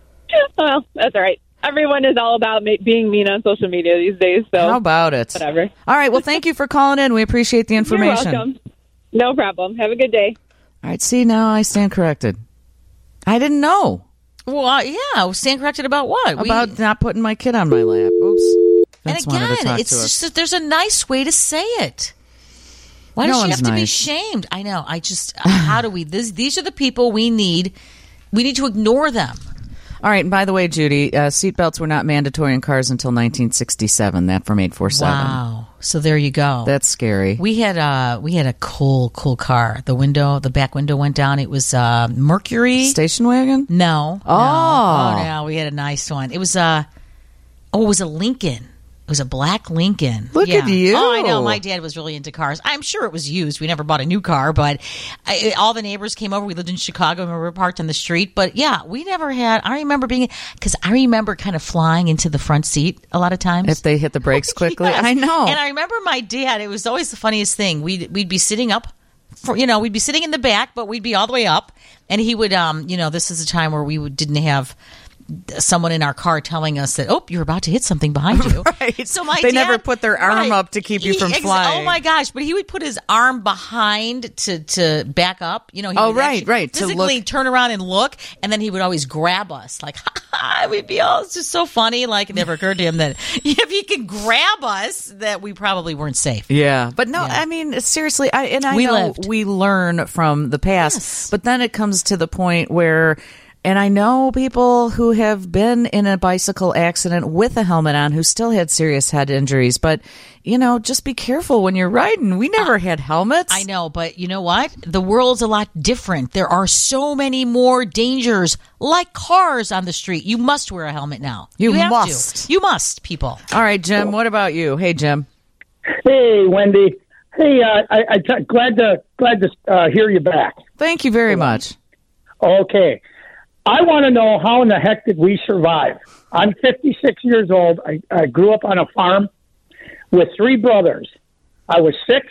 Well, that's all right. Everyone is all about ma- being mean on social media these days. So How about it? whatever. All right. Well, thank you for calling in. We appreciate the information. You're welcome. No problem. Have a good day. All right. See, now I stand corrected. I didn't know Well, uh, yeah. Stand corrected about what? We- about not putting my kid on my lap. Oops. and Vince wanted to again, talk it's to us. just that there's a nice way to say it. Why No does she one's have to be nice. shamed? I know. I just, how do we, this, these are the people we need. We need to ignore them. All right. And by the way, Judy, uh, seatbelts were not mandatory in cars until nineteen sixty-seven. That from eight forty-seven. Wow. So there you go. That's scary. We had a we had a cool cool car. The window, the back window went down. It was uh, Mercury. Station wagon? No. Oh. no. Oh no, we had a nice one. It was a oh, it was a Lincoln. It was a black Lincoln. Look Yeah. at you. Oh, I know. My dad was really into cars. I'm sure it was used. We never bought a new car, but I, all the neighbors came over. We lived in Chicago and we were parked on the street. But yeah, we never had. I remember being because I remember kind of flying into the front seat a lot of times. If they hit the brakes quickly. Yes. I know. And I remember my dad, it was always the funniest thing. We'd, we'd be sitting up, for, you know, we'd be sitting in the back, but we'd be all the way up. And he would, um, you know, this is a time where we would, didn't have someone in our car telling us that, oh, you're about to hit something behind you. Right. So my They dad, never put their arm right. up to keep you He- from ex- flying. Oh my gosh. But he would put his arm behind to, to back up. You know, he Oh, would right, actually right, to physically look- turn around and look. And then he would always grab us like, ha ha, we'd be all, it's just so funny. Like it never occurred to him that if he could grab us, that we probably weren't safe. Yeah, but no, Yeah. I mean seriously. I and I We know lived. we learn from the past, Yes. but then it comes to the point where, and I know people who have been in a bicycle accident with a helmet on who still had serious head injuries. But you know, just be careful when you're riding. We never had helmets. I know, but you know what? The world's a lot different. There are so many more dangers, like cars on the street. You must wear a helmet now. You have must. To. You must, people. All right, Jim. What about you? Hey, Jim. Hey, Wendy. Hey, uh, I, I t- glad to glad to uh, hear you back. Thank you very much. Okay, I want to know how in the heck did we survive? I'm fifty-six years old. I, I grew up on a farm with three brothers. I was six.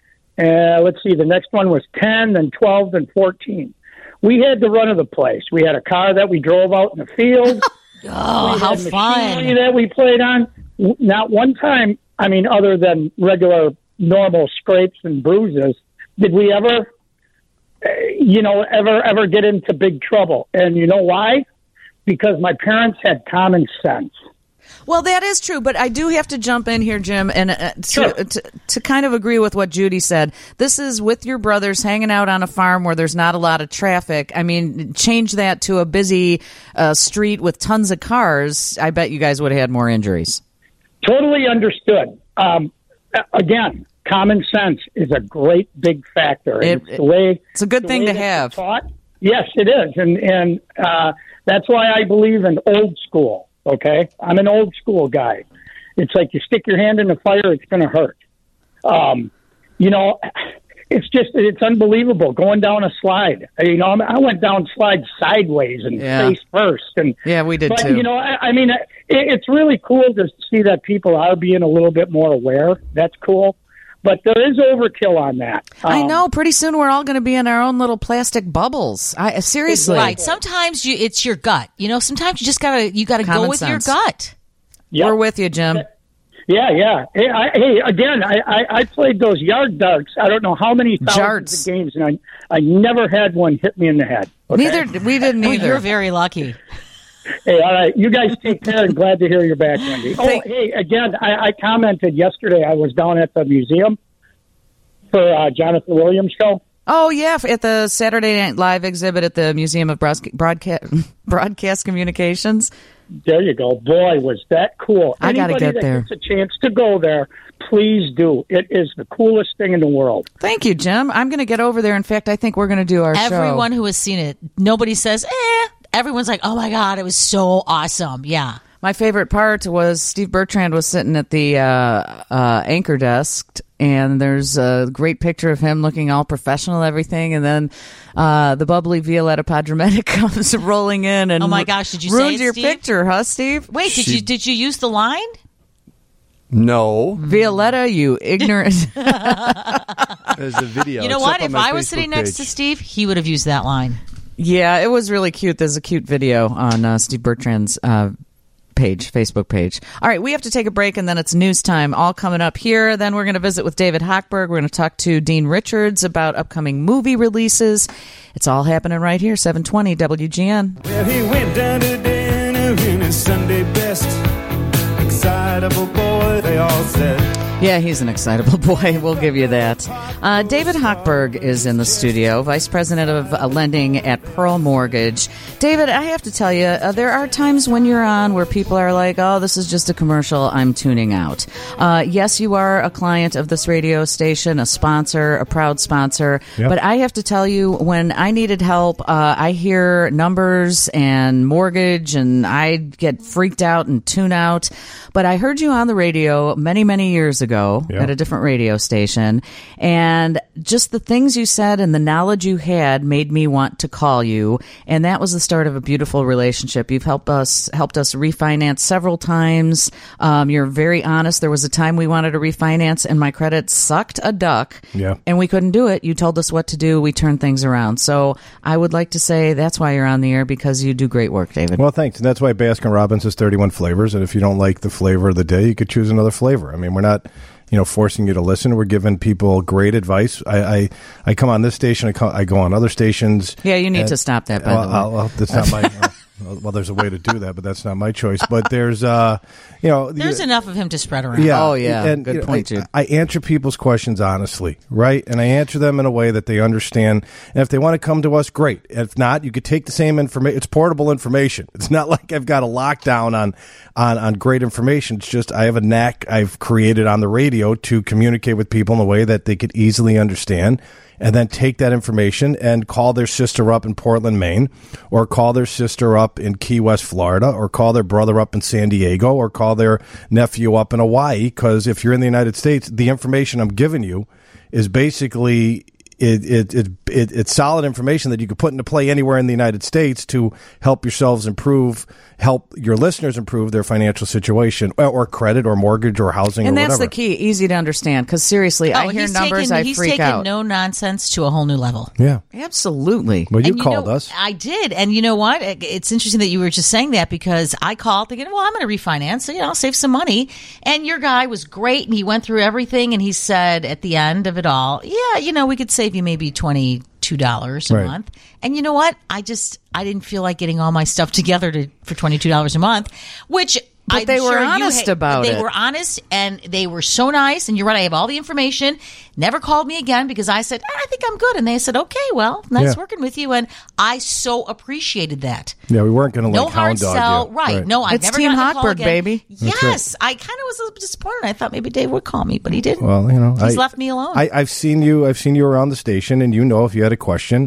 Uh, let's see, the next one was ten, then twelve, then fourteen. We had the run of the place. We had a car that we drove out in the field. Oh, we how had machinery fun. that we played on. W- Not one time, I mean, other than regular normal scrapes and bruises, did we ever, uh, you know, ever, ever get into big trouble. And you know why? Because my parents had common sense. Well, that is true, but I do have to jump in here, Jim, and uh, to, Sure. to to kind of agree with what Judy said. This is with your brothers hanging out on a farm where there's not a lot of traffic. I mean, change that to a busy uh, street with tons of cars. I bet you guys would have had more injuries. Totally understood. Um, a- again, common sense is a great big factor. And It- it's the way It's a good the thing way to that have. it's taught. Yes, it is, and and uh, that's why I believe in old school. Okay, I'm an old school guy. It's like you stick your hand in the fire; it's going to hurt. Um, you know, it's just it's unbelievable going down a slide. You know, I went down slides sideways and Yeah. face first, and Yeah, we did but, too. You know, I, I mean, it, it's really cool to see that people are being a little bit more aware. That's cool, but there is overkill on that. I Um, know. Pretty soon we're all going to be in our own little plastic bubbles. I seriously. Right. Sometimes you, it's your gut. You know, sometimes you just gotta you gotta go Common with sense. your gut. Yep. We're with you, Jim. Yeah, yeah. Hey, I, hey again, I, I, I played those yard darts. I don't know how many thousands Jarts. of games, and I, I never had one hit me in the head. Okay? Neither we didn't Well, either. you're very lucky. Hey, all right. You guys take care, and glad to hear you're back, Wendy. Oh, Thank- hey, again, I, I commented yesterday. I was down at the museum for uh, Jonathan Williams' show. Oh yeah, at the Saturday Night Live exhibit at the Museum of Broadcast Broadcast Communications. There you go. Boy, was that cool. I gotta Anybody get that there. gets a chance to go there, please do. It is the coolest thing in the world. Thank you, Jim. I'm going to get over there. In fact, I think we're going to do our show. Everyone who has seen it, nobody says, eh. Everyone's like, oh my God, it was so awesome. Yeah. My favorite part was Steve Bertrand was sitting at the uh, uh, anchor desk, and there's a great picture of him looking all professional, everything, and then uh, the bubbly Violetta Padrometic comes rolling in and Oh my gosh, did you say ruins it, your Steve? picture, huh, Steve? Wait, did She- you did you use the line? No, Violetta, you ignorant. there's a video. You know It's what? up on If my I was Facebook sitting next page. to Steve, he would have used that line. Yeah, it was really cute. There's a cute video on uh, Steve Bertrand's uh, page, Facebook page. All right, we have to take a break, and then it's news time. All coming up here. Then we're going to visit with David Hochberg. We're going to talk to Dean Richards about upcoming movie releases. It's all happening right here, seven twenty W G N. Well, he went down to dinner in his Sunday best. Excitable boy, they all said. Yeah, he's an excitable boy. We'll give you that. Uh, David Hochberg is in the studio, Vice President of uh, Lending at Pearl Mortgage. David, I have to tell you, uh, there are times when you're on where people are like, oh, this is just a commercial, I'm tuning out. Uh, yes, you are a client of this radio station, a sponsor, a proud sponsor. Yep. But I have to tell you, when I needed help, uh, I hear numbers and mortgage, and I get freaked out and tune out. But I heard you on the radio many, many years ago Yeah. at a different radio station, and just the things you said and the knowledge you had made me want to call you, and that was the start of a beautiful relationship. You've helped us helped us refinance several times. Um, you're very honest. There was a time we wanted to refinance, and my credit sucked a duck, Yeah. and we couldn't do it. You told us what to do. We turned things around. So I would like to say that's why you're on the air, because you do great work, David. Well, thanks. And that's why Baskin Robbins has thirty-one flavors. And if you don't like the flavor of the day, you could choose another flavor. I mean, we're not, you know, forcing you to listen. We're giving people great advice. I I, I come on this station. I, come, I go on other stations. Yeah, you need and- to stop that, by well, the way. I'll- well, that's not my. uh, well, there's a way to do that, but that's not my choice. But there's, uh, you know, There's the, enough of him to spread around. Yeah. Oh, yeah. And, Good you know, point, I, Jude. I answer people's questions honestly, right? And I answer them in a way that they understand. And if they want to come to us, great. If not, you could take the same information. It's portable information. It's not like I've got a lockdown on, on, on great information. It's just I have a knack I've created on the radio to communicate with people in a way that they could easily understand. And then take that information and call their sister up in Portland, Maine, or call their sister up in Key West, Florida, or call their brother up in San Diego, or call their nephew up in Hawaii. Because if you're in the United States, the information I'm giving you is basically it, it, it, it, it's solid information that you could put into play anywhere in the United States to help yourselves improve, help your listeners improve their financial situation, or, or credit, or mortgage, or housing, And or that's whatever. the key, easy to understand. Because seriously, Oh, I hear he's numbers, taken, I he's freak taken out. no nonsense to a whole new level. Yeah. Absolutely. Well, you And called know, us. I did. And you know what? It- It's interesting that you were just saying that, because I called thinking, well, I'm going to refinance. You know, I'll save some money. And your guy was great, and he went through everything, and he said at the end of it all, yeah, you know, we could save you maybe twenty-two dollars a Right. month. And you know what? I just, I didn't feel like getting all my stuff together to for twenty-two dollars a month, which... But I'm they were sure you honest ha- about they it. were honest, and they were so nice. And you're right, I have all the information. Never called me again, because I said, "Ah, I think I'm good. And they said, okay, well, nice Yeah. working with you. And I so appreciated that. Yeah, we weren't going to No like hard hound dog sell. you. Right. No, I've It's never Team gotten a call Hochberg, again. baby. Yes. I kind of was a little disappointed. I thought maybe Dave would call me, but he didn't. Well, you know, He's I- left me alone. I, I've seen you. I've seen you around the station, and you know if you had a question,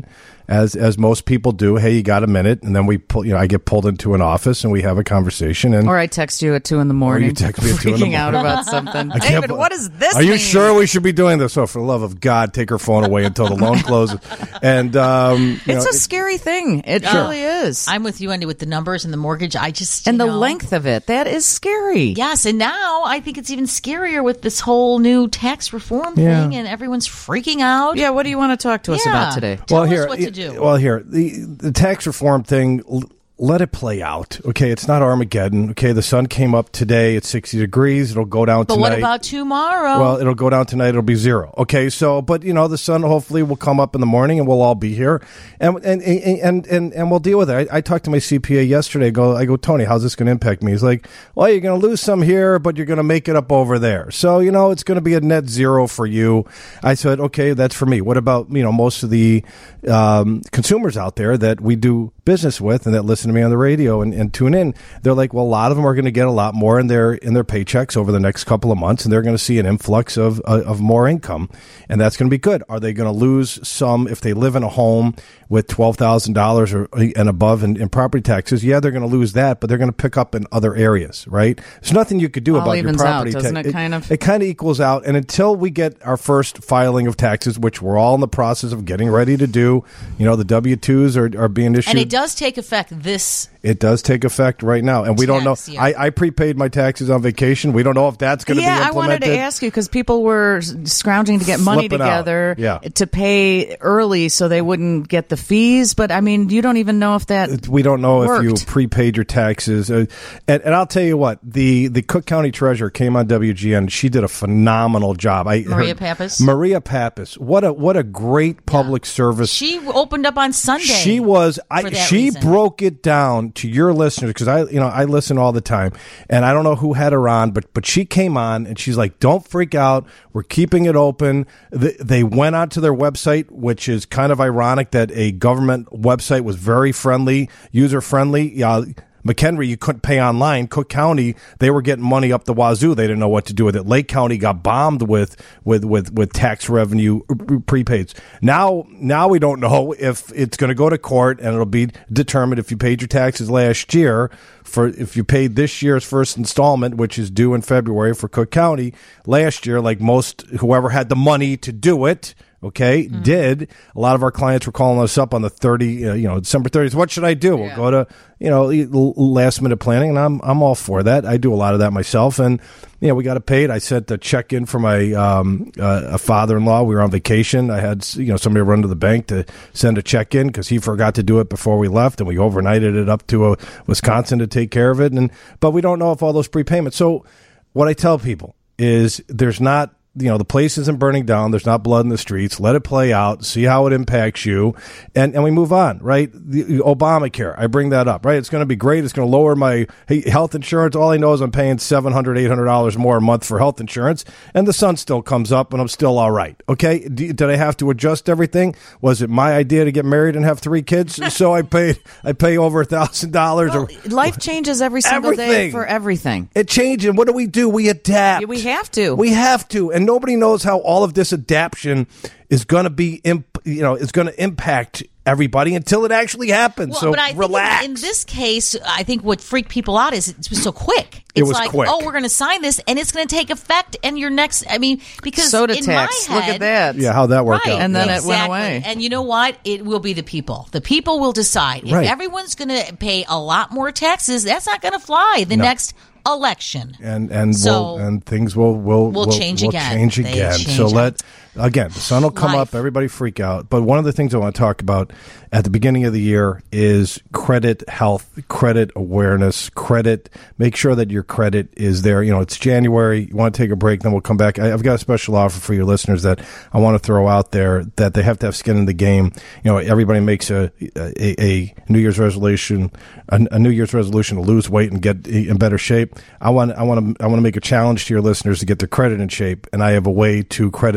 as as most people do. Hey, you got a minute? And then we pull. You know, I get pulled into an office and we have a conversation. And Or I text you at two in the morning. you text me at two in the freaking out morning. about something. I can't David, bel- what is this? Are you mean? sure we should be doing this? Oh, for the love of God, take her phone away until the loan closes. And um, you It's know, a scary thing. It really is. I'm with you, Andy, with the numbers and the mortgage. I just and you the know, length of it, that is scary. Yes, and now I think it's even scarier with this whole new tax reform Yeah. thing, and everyone's freaking out. Yeah, what do you want to talk to us Yeah. about today? Tell well, us here, what to do. Well, here, the the tax reform thing. l- Let it play out. Okay, it's not Armageddon. Okay, the sun came up today. It's sixty degrees. It'll go down But tonight. what about tomorrow? Well, it'll go down tonight. It'll be zero. Okay, so but you know the sun hopefully will come up in the morning and we'll all be here, and and and and, and we'll deal with it. I, I talked to my C P A yesterday. I go, I go, Tony, how's this going to impact me? He's like, well, you're going to lose some here, but you're going to make it up over there. So you know it's going to be a net zero for you. I said, okay, that's for me. What about you know most of the um, consumers out there that we do business with and that listen to me on the radio and, and tune in? They're like, well, a lot of them are going to get a lot more in their in their paychecks over the next couple of months, and they're going to see an influx of uh, of more income, and that's going to be good. Are they going to lose some if they live in a home with twelve thousand dollars or and above in, in property taxes? Yeah, they're going to lose that, but they're going to pick up in other areas, right? There's nothing you could do All about your evens property out, tax. doesn't it, kind of? It kind of equals out, and until we get our first filing of taxes, which we're all in the process of getting ready to do, you know, the W twos are, are being issued. and it does take effect this. It does take effect right now, and we don't know. Tax year. I, I prepaid my taxes on vacation. We don't know if that's going to Yeah, be I wanted implemented. to ask you because people were scrounging to get money Flipping out. together Yeah. to pay early so they wouldn't get the fees. But I mean, you don't even know if that. We don't know if you worked. prepaid your taxes, uh, and, and I'll tell you what, the, the Cook County Treasurer came on W G N. She did a phenomenal job. I, Maria her- Pappas? Maria Pappas. What a what a great public service. She opened up on Sunday. She was. I, for that she reason. broke it down to your listeners because I, you know, I listen all the time, and I don't know who had her on, but but she came on and she's like, "Don't freak out. We're keeping it open." They, they went out to their website, which is kind of ironic that a government website was very friendly, user friendly. Yeah. McHenry, you couldn't pay online. Cook County, they were getting money up the wazoo. They didn't know what to do with it. Lake County got bombed with with with, with tax revenue prepaids. Now, now we don't know if it's going to go to court and it'll be determined if you paid your taxes last year. For if you paid this year's first installment, which is due in February for Cook County, last year, like most whoever had the money to do it. Okay, mm-hmm. did a lot of our clients were calling us up on the thirty, uh, you know, December thirtieth. What should I do? Yeah. We'll go to, you know, last minute planning, and I'm I'm all for that. I do a lot of that myself, and you know, we got it paid. I sent a check in for my um, uh, a father-in-law. We were on vacation. I had you know somebody run to the bank to send a check in because he forgot to do it before we left, and we overnighted it up to uh, Wisconsin to take care of it. And but we don't know if all those prepayments. So what I tell people is there's not. You know, the place isn't burning down. There's not blood in the streets. Let it play out. See how it impacts you. And and we move on, right? The Obamacare, I bring that up, right? It's going to be great. It's going to lower my health insurance. All I know is I'm paying seven hundred dollars, eight hundred dollars more a month for health insurance. And the sun still comes up and I'm still all right. Okay? Did I have to adjust everything? Was it my idea to get married and have three kids? So I paid, I pay over a thousand dollars. Well, life changes every single everything. day for everything. It changes. What do we do? We adapt. Yeah, we have to. We have to. And nobody knows how all of this adaptation is going to be, imp, you know, is going to impact everybody until it actually happens. Well, so but I relax. think in, in this case, I think what freaked people out is it was so quick. It's It was like, quick. oh, we're going to sign this, and it's going to take effect, and your next. I mean, because Soda in tax. my Look head, at that. Yeah, how'd that work right, out? And then Yeah. it went exactly. away. And you know what? It will be the people. The people will decide. If Right. everyone's going to pay a lot more taxes, that's not going to fly the No. next election. and and So- will and things will will Will change will again. change They again. change so up. let again the sun will come Life. up. Everybody freak out. But one of the things I want to talk about at the beginning of the year is credit health, credit awareness, credit. Make sure that your credit is there. You know, it's January. You want to take a break, then we'll come back. I, I've got a special offer for your listeners that I want to throw out there that they have to have skin in the game. You know, everybody makes a a, a New Year's resolution, a, a New Year's resolution to lose weight and get in better shape. I want I want to I want to make a challenge to your listeners to get their credit in shape, and I have a way to credit the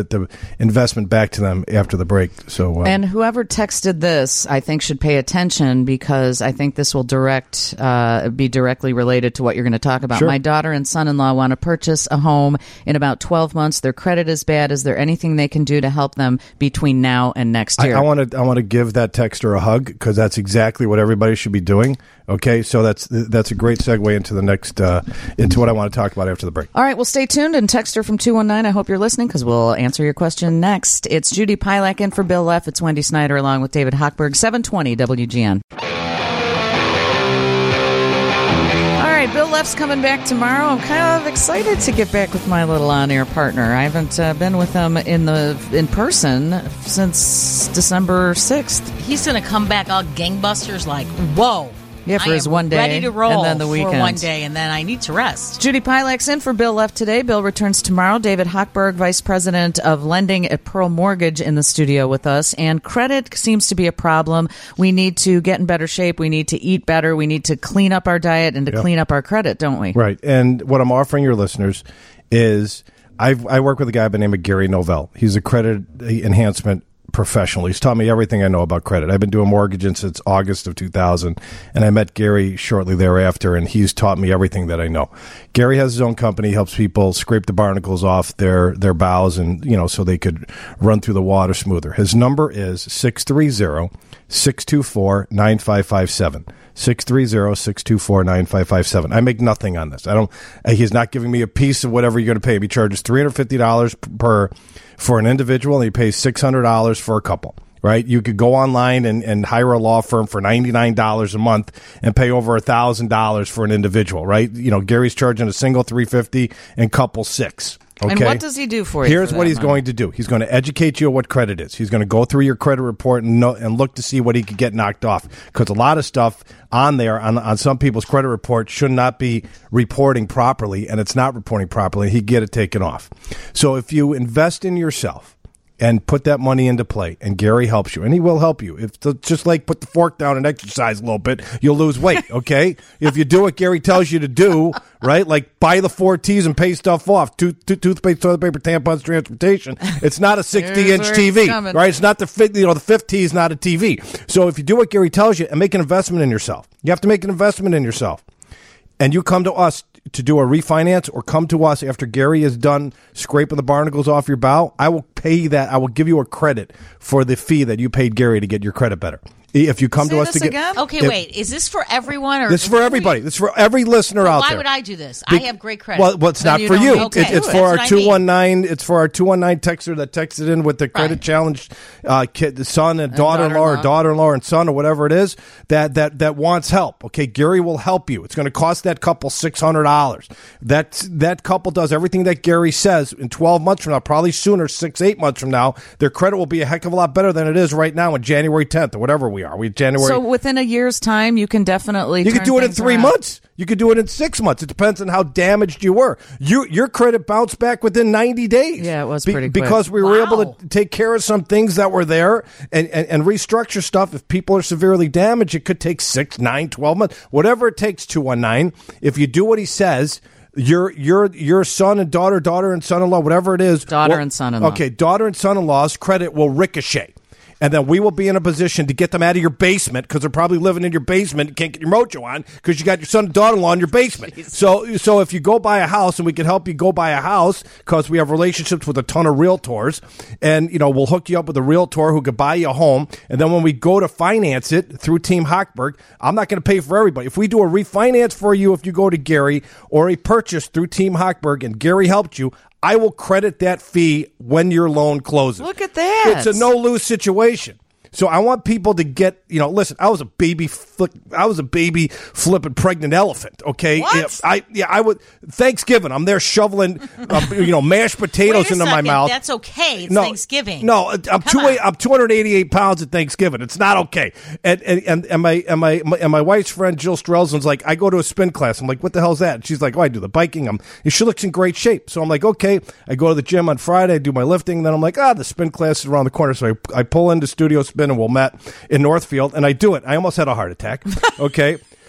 investment back to them after the break. So, uh, and whoever texted this, I think, should pay attention because I think this will direct uh, be directly related to what you're going to talk about. Sure. My daughter and son-in-law want to purchase a home in about twelve months. Their credit is bad. Is there anything they can do to help them between now and next year? I want to I want to give that texter a hug because that's exactly what everybody should be doing. Okay, so that's that's a great segue into the next uh, into what I want to talk about after the break. All right, well, stay tuned and text her from two one nine. I hope you're listening because we'll answer your question next. It's Judy Pilak in for Bill Leff. It's Wendy Snyder along with David Hochberg, seven twenty W G N. All right, Bill Leff's coming back tomorrow. I'm kind of excited to get back with my little on-air partner. I haven't uh, been with him in the in person since December sixth. He's going to come back all gangbusters like, whoa. Yeah, for I his am one day, ready to roll and then the weekend. for one day, and then I need to rest. Judy Pilak's in for Bill Leff today. Bill returns tomorrow. David Hochberg, Vice President of Lending at Pearl Mortgage, in the studio with us. And credit seems to be a problem. We need to get in better shape. We need to eat better. We need to clean up our diet and to Yep. clean up our credit, don't we? Right. And what I'm offering your listeners is I've, I work with a guy by the name of Gary Novell. He's a credit enhancement professional. He's taught me everything I know about credit. I've been doing mortgaging since August of two thousand, and I met Gary shortly thereafter, and he's taught me everything that I know. Gary has his own company, helps people scrape the barnacles off their, their bows, and you know, so they could run through the water smoother. His number is six three zero, six two four, nine five five seven. six three zero, six two four, nine five five seven. I make nothing on this. I don't. He's not giving me a piece of whatever you're going to pay him. He charges three hundred fifty dollars per for an individual, and he pays six hundred dollars for a couple. Right? You could go online and, and hire a law firm for ninety-nine dollars a month and pay over one thousand dollars for an individual. Right? You know, Gary's charging a single three hundred fifty dollars and couple six. Okay. And what does he do for you? Here's for what that he's money? going to do. He's going to educate you on what credit is. He's going to go through your credit report and know, and look to see what he could get knocked off. Because a lot of stuff on there, on, on some people's credit report, should not be reporting properly, and it's not reporting properly. He'd get it taken off. So if you invest in yourself and put that money into play, and Gary helps you, and he will help you. If the, just like put the fork down and exercise a little bit, you'll lose weight, okay? If you do what Gary tells you to do, right, like buy the four T's and pay stuff off, Tooth, tooth, toothpaste, toilet paper, tampons, transportation, it's not a sixty-inch T V, right? It's not the fifth, you know, the fifth T is not a T V. So if you do what Gary tells you and make an investment in yourself, you have to make an investment in yourself, and you come to us to do a refinance or come to us after Gary is done scraping the barnacles off your bow, I will pay that. I will give you a credit for the fee that you paid Gary to get your credit better. If you come Say to us this to get again? Okay, if- wait. Is this for everyone? Or This is for everybody. This is for every listener But out why there. would I do this? Be- I have great credit. Well, well, it's Then not you for don't you. need to It- do it's it. for our That's what I two mean. one nine. It's for our two one nine texter that texted in with the credit Right. challenge, uh, kid, the son and daughter-in-law, or daughter-in-law. daughter-in-law and son or whatever it is that that that wants help. Okay, Gary will help you. It's going to cost that couple six hundred dollars. That that couple does everything that Gary says. In twelve months from now, probably sooner, six eight months from now, their credit will be a heck of a lot better than it is right now on January tenth or whatever we are. We January. So within a year's time, you can definitely You could turn do it in things three around. months. You could do it in six months. It depends on how damaged you were. You, your credit bounced back within ninety days. Yeah, it was pretty quick. Because we were Wow. able to take care of some things that were there and, and, and restructure stuff. If people are severely damaged, it could take six, nine, twelve months, whatever it takes, two one nine. If you do what he says, your your your son and daughter, daughter and son-in-law, whatever it is. Daughter will- and son-in-law. Okay, daughter and son-in-law's credit will ricochet. And then we will be in a position to get them out of your basement because they're probably living in your basement and can't get your mojo on because you got your son and daughter-in-law in your basement. So so if you go buy a house, and we can help you go buy a house because we have relationships with a ton of realtors, and you know we'll hook you up with a realtor who could buy you a home. And then when we go to finance it through Team Hochberg, I'm not going to pay for everybody. If we do a refinance for you, if you go to Gary, or a purchase through Team Hochberg and Gary helped you, I will credit that fee when your loan closes. Look at that. It's a no-lose situation. So I want people to get, you know, listen, I was a baby, flick, I was a baby flipping pregnant elephant, okay? What? Yeah, I, yeah, I would, Thanksgiving, I'm there shoveling, uh, you know, mashed potatoes Wait a into my second. mouth. That's okay. It's no, Thanksgiving. No, I'm Come two, on. I'm two hundred eighty-eight pounds at Thanksgiving. It's not okay. And and and, and my and my, my and my wife's friend Jill Strelzin's like, I go to a spin class. I'm like, what the hell's that? And she's like, oh, I do the biking. I'm. She looks in great shape. So I'm like, okay. I go to the gym on Friday. I do my lifting. Then I'm like, ah, the spin class is around the corner. So I, I pull into Studio Spin and Wilmette in Northfield, and I do it. I almost had a heart attack. Okay.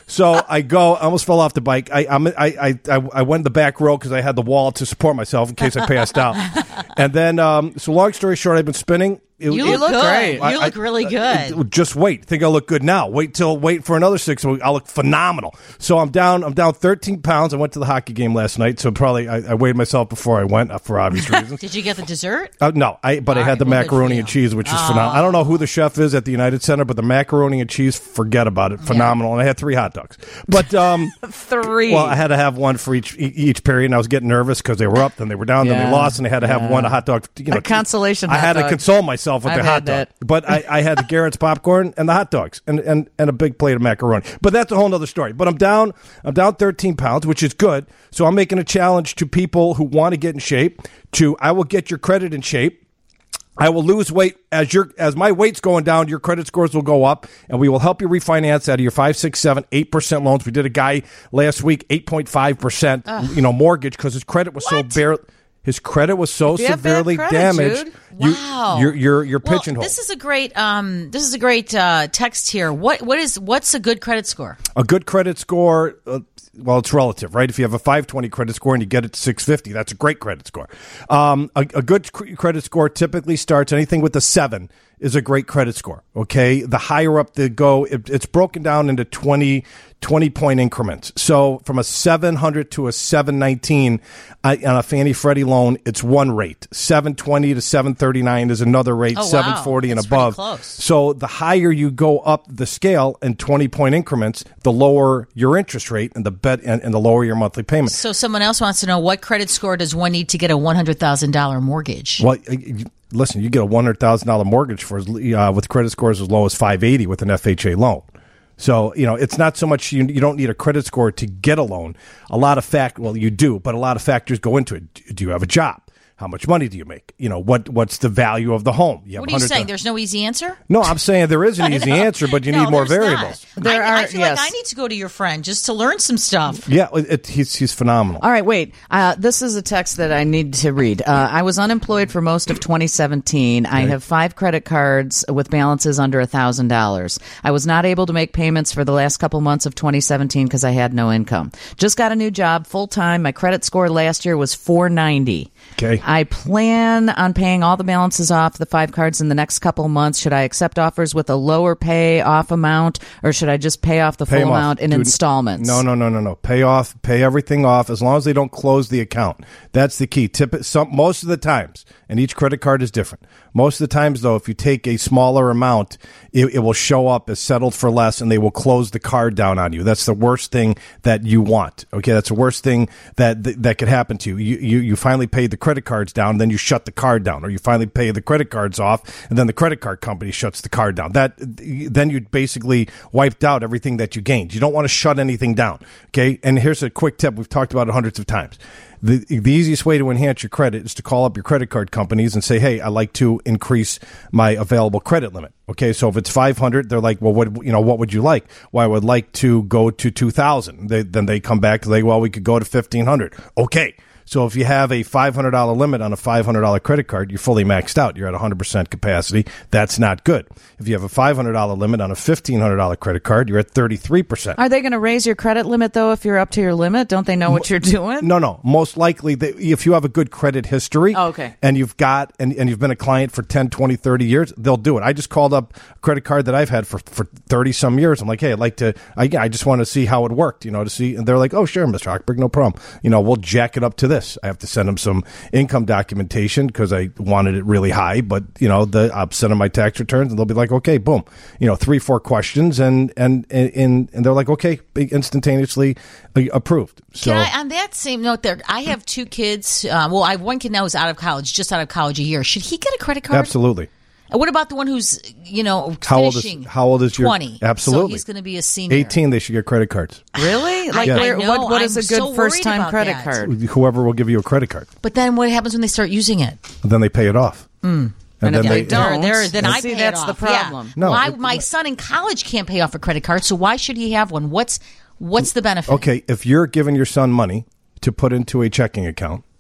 So I go, I almost fell off the bike. I I'm, I, I, I, I went in the back row because I had the wall to support myself in case I passed out. And then, um, so long story short, I've been spinning. It, You it- look good. great. You I- look I- really good. uh, Just wait. Think I'll look good now. Wait till wait for another six weeks. I'll look phenomenal. So I'm down. I'm down thirteen pounds. I went to the hockey game last night, so probably I, I weighed myself before I went uh, for obvious reasons. Did you get the dessert? Uh, no, I but I All had right, the well, good for macaroni you. and cheese, which is phenomenal. I don't know who the chef is at the United Center, but the macaroni and cheese, forget about it, phenomenal. And I had three hot dogs, but um, Three. well, I had to have one for each e- each period, and I was getting nervous because they were up, then they were down, then they Yeah. lost, and I had to have one a hot dog. You know, A consolation I hot had dog. to console myself with I've the hot had dog, that. but I, I had the Garrett's popcorn and the hot dogs, and, and and a big plate of macaroni. But that's a whole other story. But I'm down, I'm down thirteen pounds, which is good. So I'm making a challenge to people who want to get in shape. To I will get your credit in shape. I will lose weight as your as my weight's going down. Your credit scores will go up, and we will help you refinance out of your five, six, seven, eight percent loans. We did a guy last week eight point five percent, you know, mortgage because his credit was so bare. His credit was so you have bad severely credit, damaged. Jude. You, Wow. you're you're you're Well, pigeonholed. this is a great. Um, this is a great uh, text here. What what is what's a good credit score? A good credit score, uh, well, it's relative, right? If you have a five twenty credit score and you get it to six fifty, that's a great credit score. Um, a, a good cr- credit score typically starts anything with a seven is a great credit score. Okay, the higher up they go, it, it's broken down into twenty, twenty point increments. So from a seven hundred to a seven nineteen uh, on a Fannie Freddie loan, it's one rate. seven twenty to seven thirty-nine is another rate. Oh, wow. seven forty and That's pretty above. close. So the higher you go up the scale in twenty point increments, the lower your interest rate and the bet and, and the lower your monthly payment. So someone else wants to know what credit score does one need to get a one hundred thousand dollar mortgage? Well, uh, you- listen, you get a one hundred thousand dollars mortgage for as, uh, with credit scores as low as five eighty with an F H A loan. So, you know, it's not so much you, you don't need a credit score to get a loan. A lot of fact, well, you do, but a lot of factors go into it. Do you have a job? How much money do you make? You know, what what's the value of the home? You have What are you saying? one hundred thousand There's no easy answer? No, I'm saying there is an easy answer, but you No, need more there's not. variables. There I, I are- feel yes. like I need to go to your friend just to learn some stuff. Yeah, it, he's he's phenomenal. All right, wait. Uh, this is a text that I need to read. Uh, I was unemployed for most of twenty seventeen. I have five credit cards with balances under one thousand dollars. I was not able to make payments for the last couple months of twenty seventeen because I had no income. Just got a new job full time. My credit score last year was four ninety. Okay. I plan on paying all the balances off the five cards in the next couple months. Should I accept offers with a lower pay off amount, or should I just pay off the Pay full 'em off. amount in Dude, installments? No, no, no, no, no. Pay off, pay everything off as long as they don't close the account. That's the key. Tip it some most of the times, and each credit card is different. Most of the times, though, if you take a smaller amount, it, it will show up as settled for less, and they will close the card down on you. That's the worst thing that you want. Okay, that's the worst thing that that, that could happen to you. You, you. You finally paid the credit cards down, then you shut the card down, or you finally pay the credit cards off, and then the credit card company shuts the card down. That then you basically wiped out everything that you gained. You don't want to shut anything down. Okay, and here's a quick tip. We've talked about it hundreds of times. The, the easiest way to enhance your credit is to call up your credit card companies and say, hey, I'd like to increase my available credit limit. Okay, so if it's five hundred, they're like, well, what you know, what would you like? Well, I would like to go to two thousand. They, then they come back and say, well, we could go to fifteen hundred. Okay. So if you have a five hundred dollars limit on a five hundred dollars credit card, you're fully maxed out. You're at one hundred percent capacity. That's not good. If you have a five hundred dollars limit on a fifteen hundred dollars credit card, you're at thirty-three percent. Are they going to raise your credit limit, though, if you're up to your limit? Don't they know what you're doing? No, no. Most likely, they, if you have a good credit history Oh, okay. and you've got and, and you've been a client for ten, twenty, thirty years, they'll do it. I just called up a credit card that I've had for, for thirty-some years. I'm like, hey, I'd like to, I, I just want to see how it worked, you know, to see. And they're like, oh, sure, Mister Hochberg, no problem. You know, we'll jack it up to this. I have to send them some income documentation because I wanted it really high. But, you know, the, I'll send them my tax returns and they'll be like, okay, boom. You know, three, four questions. And, and, and, and they're like, okay, instantaneously approved. So, Can I, on that same note, there, I have two kids. Uh, well, I have one kid now who's out of college, just out of college a year. Should he get a credit card? absolutely. And what about the one who's, you know, How old is finishing how old is your twenty? Absolutely. So he's going to be a senior. eighteen, they should get credit cards. Really? Like, I where, know, what, what is I'm a good so worried first time about credit that. card? Whoever will give you a credit card. But then what happens when they start using it? Then they pay it off. And And, if then they they, don't, They're- they're- then I see, pay that's it the off. Yeah. problem. No, Why, it- my son in college can't pay off a credit card, so why should he have one? What's what's the benefit? Okay, if you're giving your son money to put into a checking account,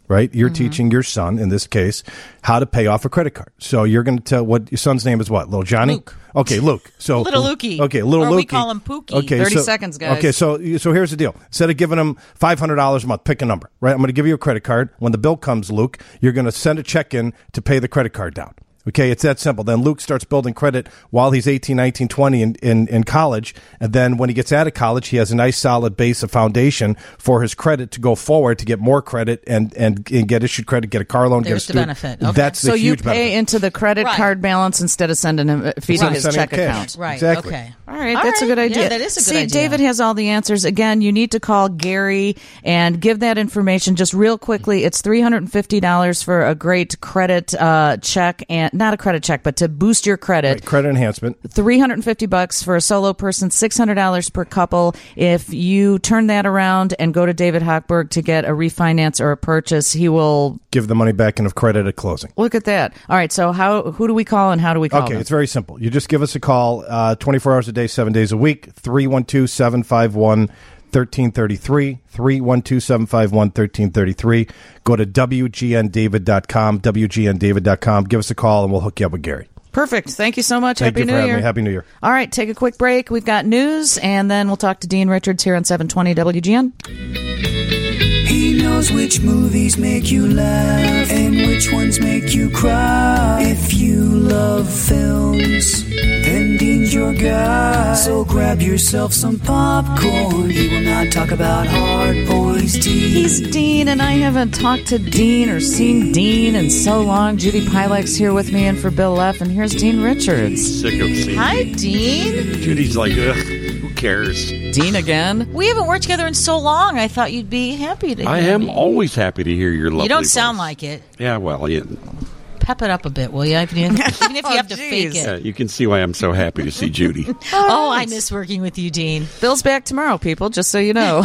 right? You're mm-hmm. teaching your son, in this case, how to pay off a credit card. So you're going to tell what your son's name is what? Little Johnny? Luke. Okay, Luke. So Little Lukey. Okay, little or Lukey. we call him Pookie. Okay, thirty so, seconds, guys. Okay, so so here's the deal. Instead of giving him five hundred dollars a month, pick a number, right? I'm going to give you a credit card. When the bill comes, Luke, you're going to send a check in to pay the credit card down. Okay, it's that simple. Then Luke starts building credit while he's eighteen, nineteen, twenty in, in, in college. And then when he gets out of college, he has a nice solid base of foundation for his credit to go forward to get more credit and, and, and get issued credit, get a car loan, There's get a the student. benefit. Okay. That's the so you huge pay benefit. into the credit Right. card balance instead of sending him feeding Right. his Sending check cash. account. Right. Exactly. Okay. All right, All that's right. a good idea. Yeah, that is a good See, idea. David has all the answers. Again, you need to call Gary and give that information just real quickly. It's three hundred fifty dollars for a great credit uh, check, and not a credit check, but to boost your credit. Right, credit enhancement. three hundred fifty bucks for a solo person, six hundred dollars per couple. If you turn that around and go to David Hochberg to get a refinance or a purchase, he will Give the money back in of credit at closing. look at that. All right, so how who do we call and how do we call Okay, them? it's very simple. You just give us a call uh, twenty-four hours a day, seven days a week, three one two, seven five one, one three three three, three one two, seven five one, one three three three. Go to W G N David dot com, W G N David dot com. Give us a call, and we'll hook you up with Gary. Perfect. Thank you so much. Thank Happy you for New having Year. me. Happy New Year. All right, take a quick break. We've got news, and then we'll talk to Dean Richards here on seven twenty W G N. He knows which movies make you laugh and which ones make you cry. If you love films, then Dean's your guy. So grab yourself some popcorn. He will not talk about hard boys. Dean. He's Dean, and I haven't talked to Dean or seen Dean in so long. Judy Pilek's here with me, and for Bill F., and here's Dean Richards. Sick of seeing Hi, Dean. Judy's like, ugh, who cares? Dean again? We haven't worked together in so long. I thought you'd be happy to. I hear am me. always happy to hear your lovely You don't sound voice. like it. Yeah, well, yeah, Pep it up a bit, will you? Even if, even if you have to Oh, fake geez. yeah, it. you can see why I'm so happy to see Judy. Oh, I miss working with you, Dean. Bill's back tomorrow, people, just so you know.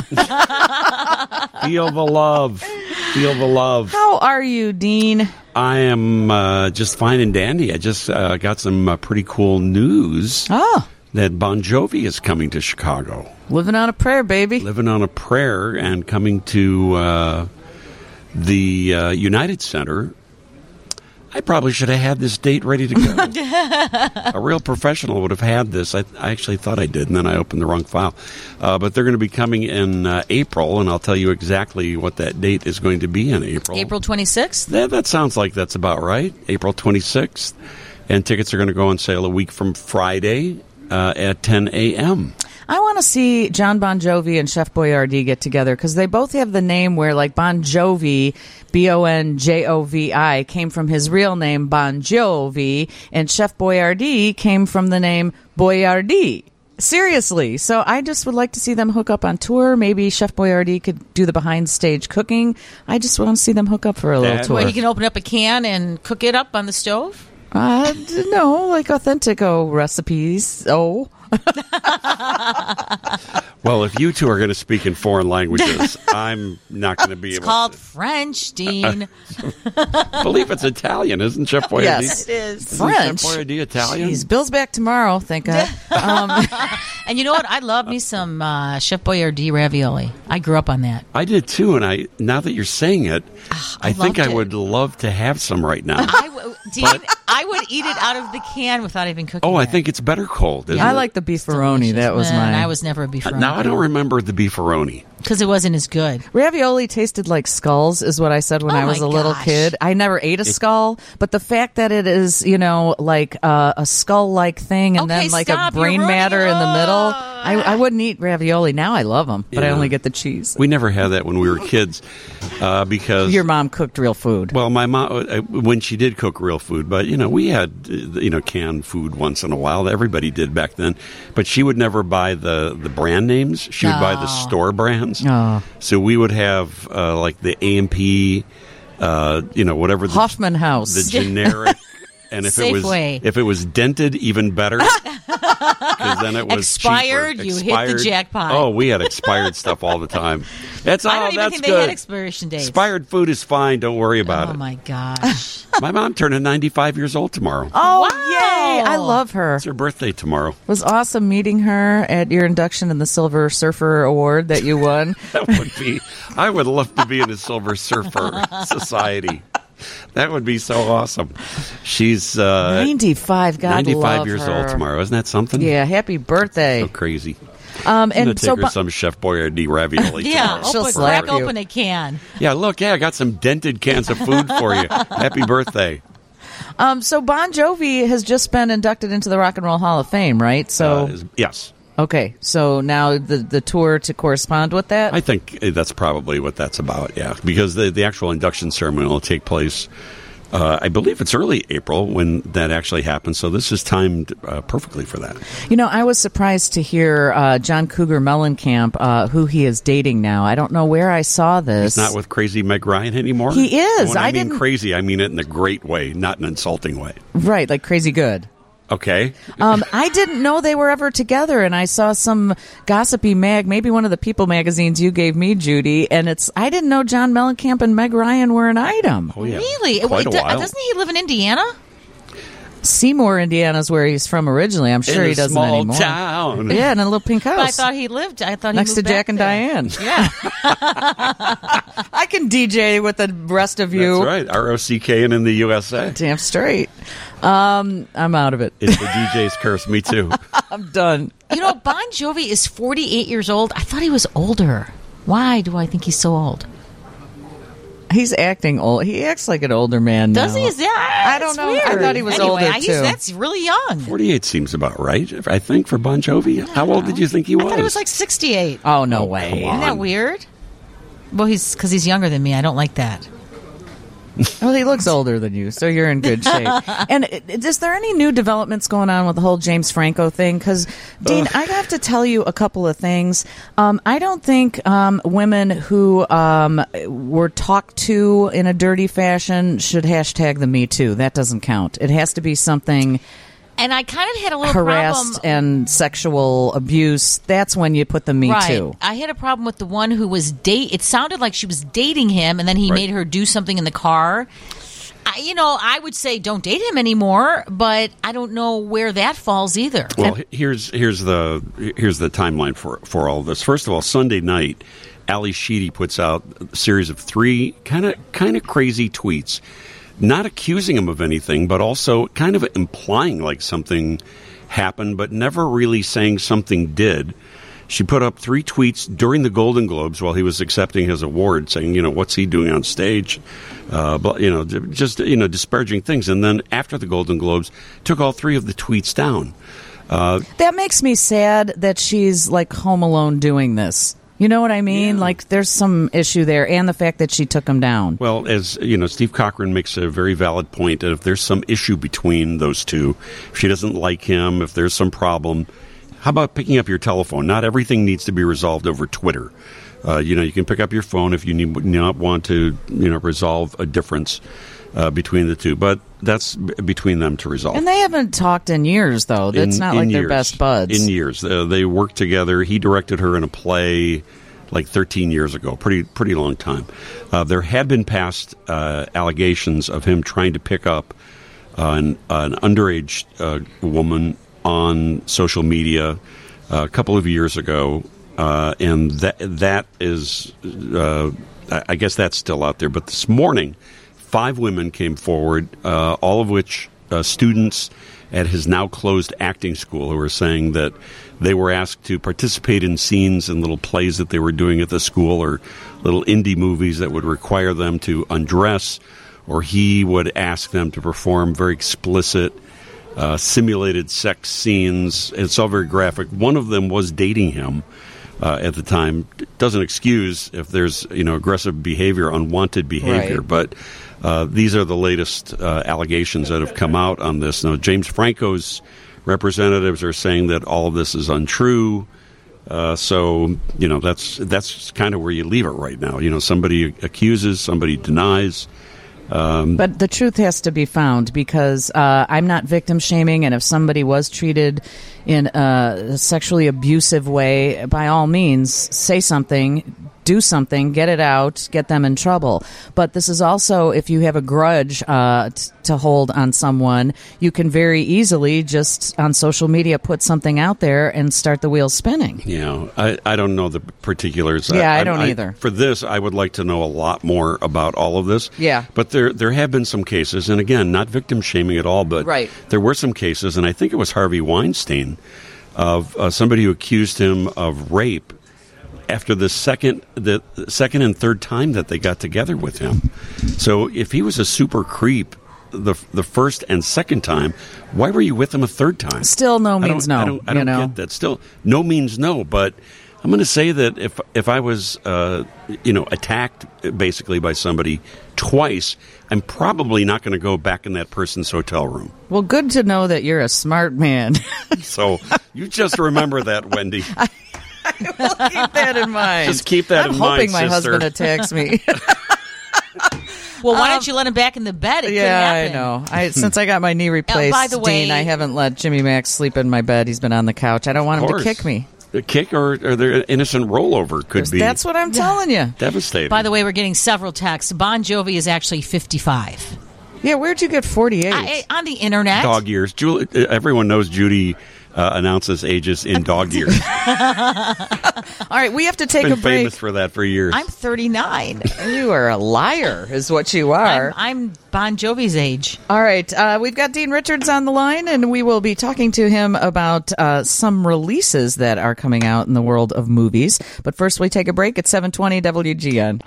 Feel the love. Feel the love. How are you, Dean? I am uh, just fine and dandy. I just uh, got some uh, pretty cool news Oh, that Bon Jovi is coming to Chicago. living on a prayer, baby. Living on a Prayer and coming to uh, the uh, United Center. I probably should have had this date ready to go. A real professional would have had this. I, I actually thought I did, and then I opened the wrong file. Uh, but they're going to be coming in uh, April, and I'll tell you exactly what that date is going to be in April. April twenty-sixth? That, that sounds like that's about right. April twenty-sixth. And tickets are going to go on sale a week from Friday uh, at ten a.m. I want to see John Bon Jovi and Chef Boyardee get together because they both have the name where, like, Bon Jovi, B O N J O V I, came from his real name, Bon Jovi, and Chef Boyardee came from the name Boyardee. Seriously. So I just would like to see them hook up on tour. Maybe Chef Boyardee could do the behind-stage cooking. I just want to see them hook up for a little That- tour. Well, you can open up a can and cook it up on the stove? Uh, no, like authentic oh, recipes. Oh. Well, if you two are going to speak in foreign languages, I'm not going to be It's able called to. French, Dean. I believe it's Italian, isn't Chef Boyardee? Yes. It is. Isn't French. Chef Boyardee Italian? Jeez, Bill's back tomorrow, thank God. Um, And you know what? I love me some uh, Chef Boyardee ravioli. I grew up on that. I did too, and I now that you're saying it, Ah, I I, think loved I it. would love to have some right now. I w- Dean, I would eat it out of the can without even cooking Oh, I it. think it's better cold. Isn't I it? like the beefaroni. Delicious. That was Man, my. I was never a beefaroni. Now I don't remember the beefaroni. Because it wasn't as good. Ravioli tasted like skulls, is what I said when Oh I was my a little gosh. kid. I never ate a skull, but the fact that it is, you know, like uh, a skull-like thing and Okay, then like stop. a brain You're matter ruining- in the middle, I, I wouldn't eat ravioli. Now I love them, but I Yeah. only get the cheese. We never had that when we were kids uh, because Your mom cooked real food. Well, my mom, uh, when she did cook real food, but, you know, we had, uh, you know, canned food once in a while. Everybody did back then. But she would never buy the, the brand names. She would buy the No. store brands. Oh. So we would have, uh, like, the A M P, uh, you know, whatever the, Hoffman House. the generic And if it was Safeway. if it was dented, even better. Because then it was Expired, cheaper. you hit the jackpot. Oh, we had expired stuff all the time. That's I oh, don't even that's think good. they had expiration dates. Expired food is fine. Don't worry about Oh it. my gosh! My mom turning ninety-five years old tomorrow. Oh, Wow. yay! I love her. It's her birthday tomorrow. It was awesome meeting her at your induction in the Silver Surfer Award that you won. That would be. I would love to be in a Silver Surfer Society. That would be so awesome. She's uh, ninety-five. God ninety-five love years her. old tomorrow. Isn't that something? Yeah, happy birthday. So crazy. Um, I'm gonna and take so her Bu- some Chef Boyardee ravioli Yeah, tomorrow. She'll open, slap crack you. open a can. Yeah, look, yeah, I got some dented cans of food for you. Happy birthday. um, so Bon Jovi has just been inducted into the Rock and Roll Hall of Fame, right? So Uh, is- yes. okay, so now the the tour to correspond with that. I think that's probably what that's about, yeah. Because the, the actual induction ceremony will take place, uh, I believe it's early April when that actually happens. So this is timed uh, perfectly for that. You know, I was surprised to hear uh, John Cougar Mellencamp, uh, who he is dating now. I don't know where I saw this. He's not with crazy Meg Ryan anymore? He is. When I, I mean didn't- crazy, I mean it in a great way, not an insulting way. Right, like crazy good. Okay. Um, I didn't know they were ever together, and I saw some gossipy mag, maybe one of the People magazines you gave me, Judy, and it's I didn't know John Mellencamp and Meg Ryan were an item. Oh, yeah. Really? Quite a Do- while. Doesn't he live in Indiana? Seymour, Indiana's where he's from originally. I'm sure in he a doesn't small anymore. town. Yeah, in a little pink house. But I thought he lived. I thought he next to moved back Jack and there. Diane. Yeah. I can D J with the rest of you. That's right. R O C K and in the U S A. Damn straight. Um, I'm out of it. It's the D J's curse. Me too. I'm done. You know, Bon Jovi is forty-eight years old. I thought he was older. Why do I think he's so old? He's acting old. He acts like an older man now. Does he? Is that? I don't it's know. Weird. I thought he was anyway, older, he's, too. That's really young. forty-eight seems about right, I think, for Bon Jovi. How old did you think he was? I thought he was like sixty-eight. Oh, no Oh, way. come on. Isn't that weird? Well, he's because he's younger than me. I don't like that. Well, he looks older than you, so you're in good shape. And i- is there any new developments going on with the whole James Franco thing? Because, Dean, I have to tell you a couple of things. Um, I don't think um, women who um, were talked to in a dirty fashion should hashtag the Me Too. That doesn't count. It has to be something And I kind of had a little harassed problem. and sexual abuse. That's when you put the Me right. Too. I had a problem with the one who was date. It sounded like she was dating him, and then he Right. made her do something in the car. I, you know, I would say don't date him anymore, but I don't know where that falls either. Well, here's here's the here's the timeline for for all of this. First of all, Sunday night, Ali Sheedy puts out a series of three kind of kind of crazy tweets, not accusing him of anything, but also kind of implying like something happened, but never really saying something did. She put up three tweets during the Golden Globes while he was accepting his award, saying, you know, what's he doing on stage? Uh, but, you know, just, you know, disparaging things. And then after the Golden Globes, took all three of the tweets down. Uh, That makes me sad that she's like home alone doing this. You know what I mean? Yeah. Like there's some issue there, and the fact that she took him down. Well, as you know, Steve Cochran makes a very valid point that if there's some issue between those two, if she doesn't like him, if there's some problem, how about picking up your telephone? Not everything needs to be resolved over Twitter. Uh, you know, you can pick up your phone if you need, not want to, you know, resolve a difference uh, between the two. But that's b- between them to resolve. And they haven't talked in years, though. It's In- not in like they're years. best buds. In years, uh, they worked together. He directed her in a play like thirteen years ago, pretty pretty long time. Uh, there had been past uh, allegations of him trying to pick up uh, an, an underage uh, woman on social media uh, a couple of years ago, uh, and that that is, uh, I I guess that's still out there. But this morning, five women came forward, uh, all of which uh, students at his now closed acting school, who were saying that they were asked to participate in scenes and little plays that they were doing at the school, or little indie movies that would require them to undress, or he would ask them to perform very explicit uh, simulated sex scenes. It's all very graphic. One of them was dating him uh, at the time. Doesn't excuse if there's, you know, aggressive behavior, unwanted behavior, Right. but uh, these are the latest uh, allegations that have come out on this. Now, James Franco's representatives are saying that all of this is untrue. Uh, so, you know, that's that's kind of where you leave it right now. You know, somebody accuses, somebody denies, Um, But the truth has to be found, because uh, I'm not victim shaming, and if somebody was treated in a sexually abusive way, by all means, say something, do something, get it out, get them in trouble. But this is also, if you have a grudge uh, t- to hold on someone, you can very easily just on social media put something out there and start the wheel spinning. You know, I, I don't know the particulars. Yeah, I don't either. For this, I would like to know a lot more about all of this. Yeah. But there there have been some cases, and again, not victim shaming at all, but Right. there were some cases, and I think it was Harvey Weinstein, of uh, somebody who accused him of rape after the second the second and third time that they got together with him. So if he was a super creep the the first and second time, why were you with him a third time? Still no I means don't- no. I don't, I you don't know? get that. Still, no means no. But I'm going to say that if if I was, uh, you know, attacked basically by somebody twice, I'm probably not going to go back in that person's hotel room. Well, good to know that you're a smart man. So you just remember that, Wendy. We'll keep that in mind. Just keep that I'm in hoping mind, my sister. husband attacks me. Well, why don't you let him back in the bed? It could yeah, I happen. know. I since I got my knee replaced, by the way- Dean, I haven't let Jimmy Max sleep in my bed. He's been on the couch. I don't want Of him to course. kick me. A kick or, or their innocent rollover could be That's what I'm telling you. devastating. By the way, we're getting several texts. Bon Jovi is actually fifty-five. Yeah, where'd you get forty-eight? I, on the internet. Dog years. Julie, everyone knows Judy uh, announces ages in dog years. All right, we have to take Been a break. famous for that for years. I'm thirty-nine. You are a liar, is what you are. I'm, I'm Bon Jovi's age. All right, uh, we've got Dean Richards on the line, and we will be talking to him about uh, some releases that are coming out in the world of movies. But first, we take a break at seven twenty W G N.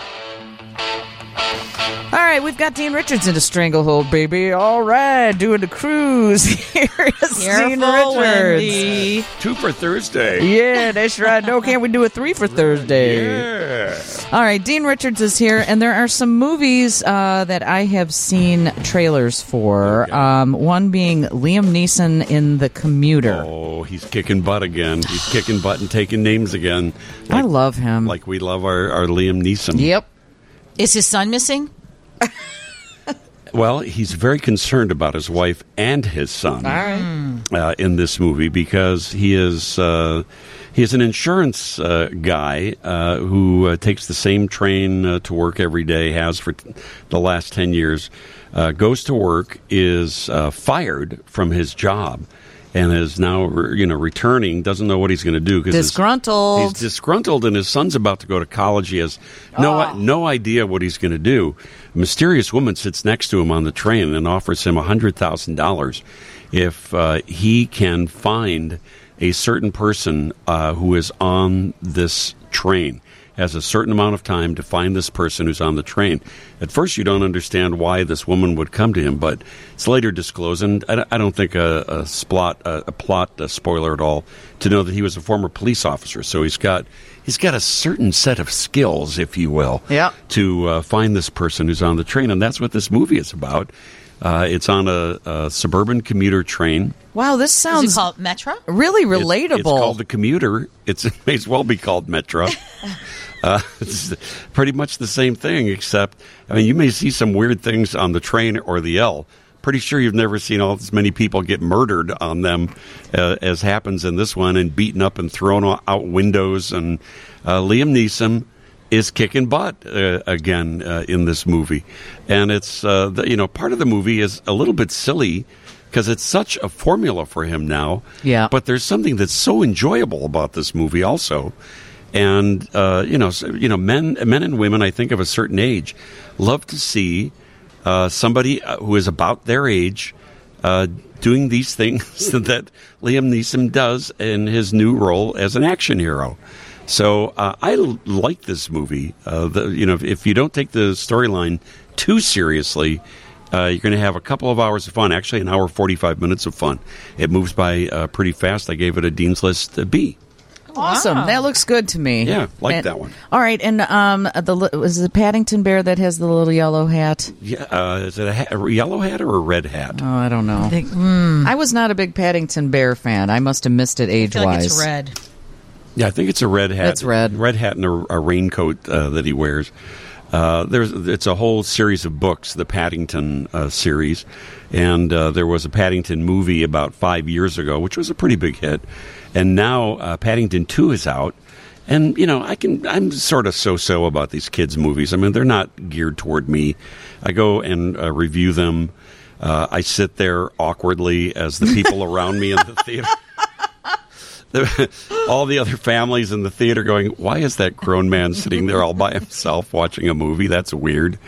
All right, we've got Dean Richards in a stranglehold, baby. All right, doing the cruise. Here is Dean Careful, Richards. Wendy. Two for Thursday. Yeah, that's right. No, can't we do a three for Thursday? Yeah. All right, Dean Richards is here, and there are some movies uh, that I have seen trailers for. Okay. Um, one being Liam Neeson in The Commuter. Oh, he's kicking butt again. He's kicking butt and taking names again. I love him. Like we love our, our Liam Neeson. Yep. Is his son missing? Well, he's very concerned about his wife and his son All right. uh, in this movie because he is uh, he is an insurance uh, guy uh, who uh, takes the same train uh, to work every day, has for t- the last ten years, uh, goes to work, is uh, fired from his job, and is now re- you know returning, doesn't know what he's going to do because Disgruntled. He's disgruntled, and his son's about to go to college. He has no Oh. no idea what he's going to do. A mysterious woman sits next to him on the train and offers him one hundred thousand dollars if uh, he can find a certain person uh, who is on this train. Has a certain amount of time to find this person who's on the train. At first, you don't understand why this woman would come to him, but it's later disclosed, and I I don't think a, a, splot, a, a plot a spoiler at all, to know that he was a former police officer. So he's got he's got a certain set of skills, if you will, Yeah. to uh, find this person who's on the train, and that's what this movie is about. Uh, it's on a, a suburban commuter train. Wow, this Is it sounds called Metro? really It's- relatable. It's, called the Commuter. It's, it may as well be called Metro. uh, it's pretty much the same thing, except, I mean, you may see some weird things on the train or the L. Pretty sure you've never seen all as many people get murdered on them uh, as happens in this one, and beaten up and thrown out windows. And uh, Liam Neeson is kicking butt uh, again uh, in this movie. And it's, uh, the, you know, part of the movie is a little bit silly because it's such a formula for him now. Yeah. But there's something that's so enjoyable about this movie also. And, uh, you know, so, you know, men, men and women, I think, of a certain age love to see uh, somebody who is about their age uh, doing these things that Liam Neeson does in his new role as an action hero. So uh, I l- like this movie. Uh, the, you know, if, if you don't take the storyline too seriously, uh, you're going to have a couple of hours of fun. Actually, an hour forty-five minutes of fun. It moves by uh, pretty fast. I gave it a Dean's List uh, B. Awesome. That looks good to me. Yeah, like And- that one. All right, and um, the li- was it Paddington Bear that has the little yellow hat? Yeah, uh, is it a, ha- a yellow hat or a red hat? Oh, I don't know. They- mm, I was not a big Paddington Bear fan. I must have missed it I age feel like wise. it's red. Yeah, I think it's a red hat. It's red. Red hat and a, a raincoat uh, that he wears. Uh, there's it's a whole series of books, the Paddington uh, series, and uh, there was a Paddington movie about five years ago, which was a pretty big hit, and now uh, Paddington two is out, and you know I can I'm sort of so-so about these kids' movies. I mean, they're not geared toward me. I go and uh, review them. Uh, I sit there awkwardly as the people around me in the theater. All the other families in the theater going, why is that grown man sitting there all by himself watching a movie? That's weird.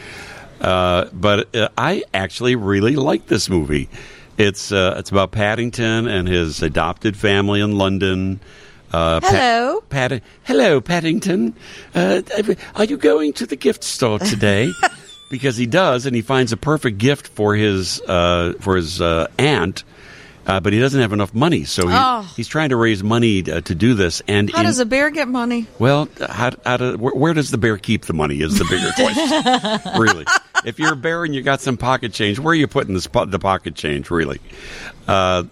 Uh, but uh, I actually really like this movie. It's uh, it's about Paddington and his adopted family in London. Uh, Hello. Pa- Pad- Hello, Paddington. Uh, are you going to the gift store today? Because he does, and he finds a perfect gift for his uh, for his uh, aunt. Uh, but he doesn't have enough money, so he, Oh. he's trying to raise money uh, to do this. And How in- does a bear get money? well, how, how do, where, where does the bear keep the money? Is the bigger question, really? If you're a bear and you got some pocket change, where are you putting the, spo- the pocket change? Really? Uh,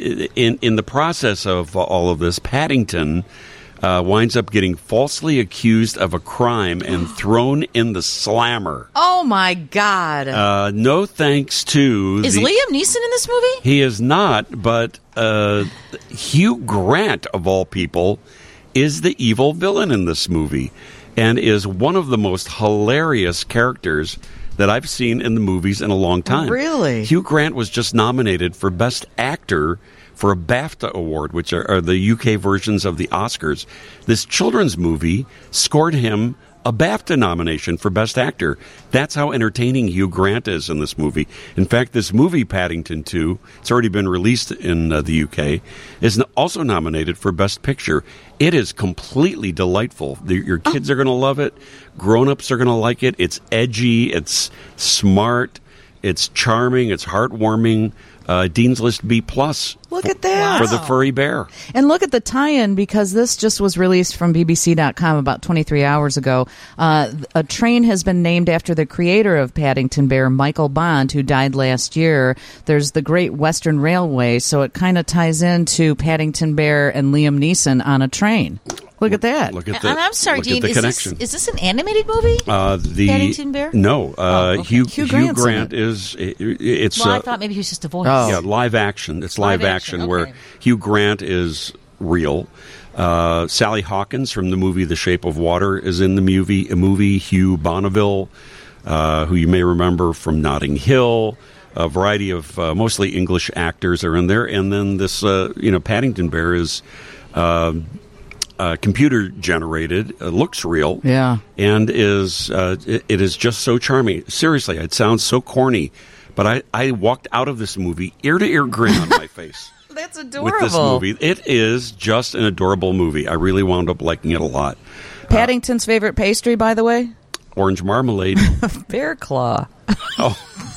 in in the process of all of this, Paddington uh, winds up getting falsely accused of a crime and thrown in the slammer. Oh, my God. Uh, no thanks to Is the- Liam Neeson in this movie? He is not, but uh, Hugh Grant, of all people, is the evil villain in this movie and is one of the most hilarious characters that I've seen in the movies in a long time. Really? Hugh Grant was just nominated for Best Actor for a BAFTA award, which are, are the U K versions of the Oscars. This children's movie scored him a BAFTA nomination for Best Actor. That's how entertaining Hugh Grant is in this movie. In fact, this movie, Paddington two, it's already been released in uh, the U K, is also nominated for Best Picture. It is completely delightful. The, your kids oh. are going to love it. Grown-ups are going to like it. It's edgy. It's smart. It's charming. It's heartwarming. Uh, Dean's List B plus. Look at that. For the furry bear. And look at the tie-in, because this just was released from B B C dot com about twenty-three hours ago. Uh, a train has been named after the creator of Paddington Bear, Michael Bond, who died last year. There's the Great Western Railway, so it kind of ties into Paddington Bear and Liam Neeson on a train. Look at that. Look at the, and I'm sorry, look Dean, at the is this, connection. is this an animated movie? Uh, the Paddington Bear? No, uh, Oh, okay. Hugh, Hugh Hugh Grant's in Grant it. is it, it's Well, I uh, thought maybe he was just a voice. Oh. yeah live action. It's live, Live action, action, where okay. Hugh Grant is real. Uh, Sally Hawkins from the movie The Shape of Water is in the movie. A movie Hugh Bonneville, uh, who you may remember from Notting Hill. A variety of uh, mostly English actors are in there, and then this uh, you know Paddington Bear is. Uh, Uh, computer generated, uh, looks real, Yeah. and is uh, it, it is just so charming. Seriously, it sounds so corny, but I, I walked out of this movie ear to ear grin on my face. That's adorable. With this movie, it is just an adorable movie. I really wound up liking it a lot. Paddington's favorite pastry, by the way? Orange marmalade. Bear claw. Oh.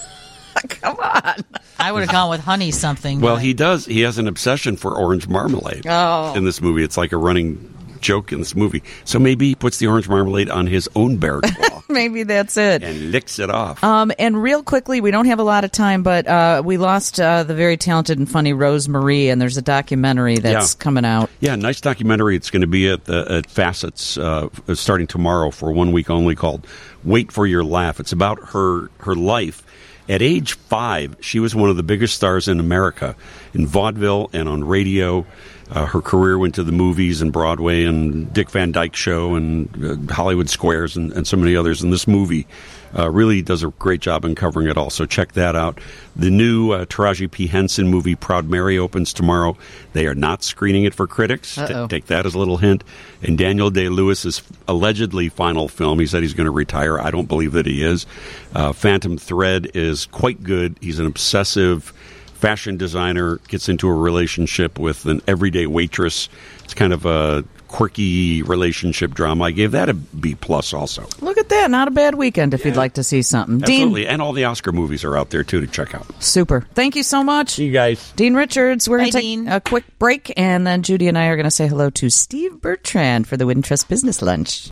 Come on. I would have gone with honey something. Well, but- he does. He has an obsession for orange marmalade Oh. in this movie. It's like a running joke in this movie. So maybe he puts the orange marmalade on his own bear claw Maybe that's it. and licks it off. Um, and real quickly, we don't have a lot of time, but uh, we lost uh, the very talented and funny Rose Marie, and there's a documentary that's Yeah. coming out. Yeah, nice documentary. It's going to be at the at Facets uh, starting tomorrow for one week only, called "Wait for Your Laugh." It's about her her life. At age five, she was one of the biggest stars in America, in vaudeville and on radio. Uh, her career went to the movies and Broadway and Dick Van Dyke Show and uh, Hollywood Squares and, and so many others. And this movie uh, really does a great job in covering it all. So check that out. The new uh, Taraji P. Henson movie, Proud Mary, opens tomorrow. They are not screening it for critics. T- Uh-oh. take that as a little hint. And Daniel Day-Lewis's allegedly final film, he said he's going to retire. I don't believe that he is. Uh, Phantom Thread is quite good. He's an obsessive fashion designer, gets into a relationship with an everyday waitress. It's kind of a quirky relationship drama. I gave that a B plus also. Look at that. Not a bad weekend if you'd like to see something. Absolutely. And all the Oscar movies are out there, too, to check out. Dean, super. Thank you so much. See you guys. Dean Richards, we're going Hi, to take Dean. a quick break, and then Judy and I are going to say hello to Steve Bertrand for the Wintrust Business Lunch.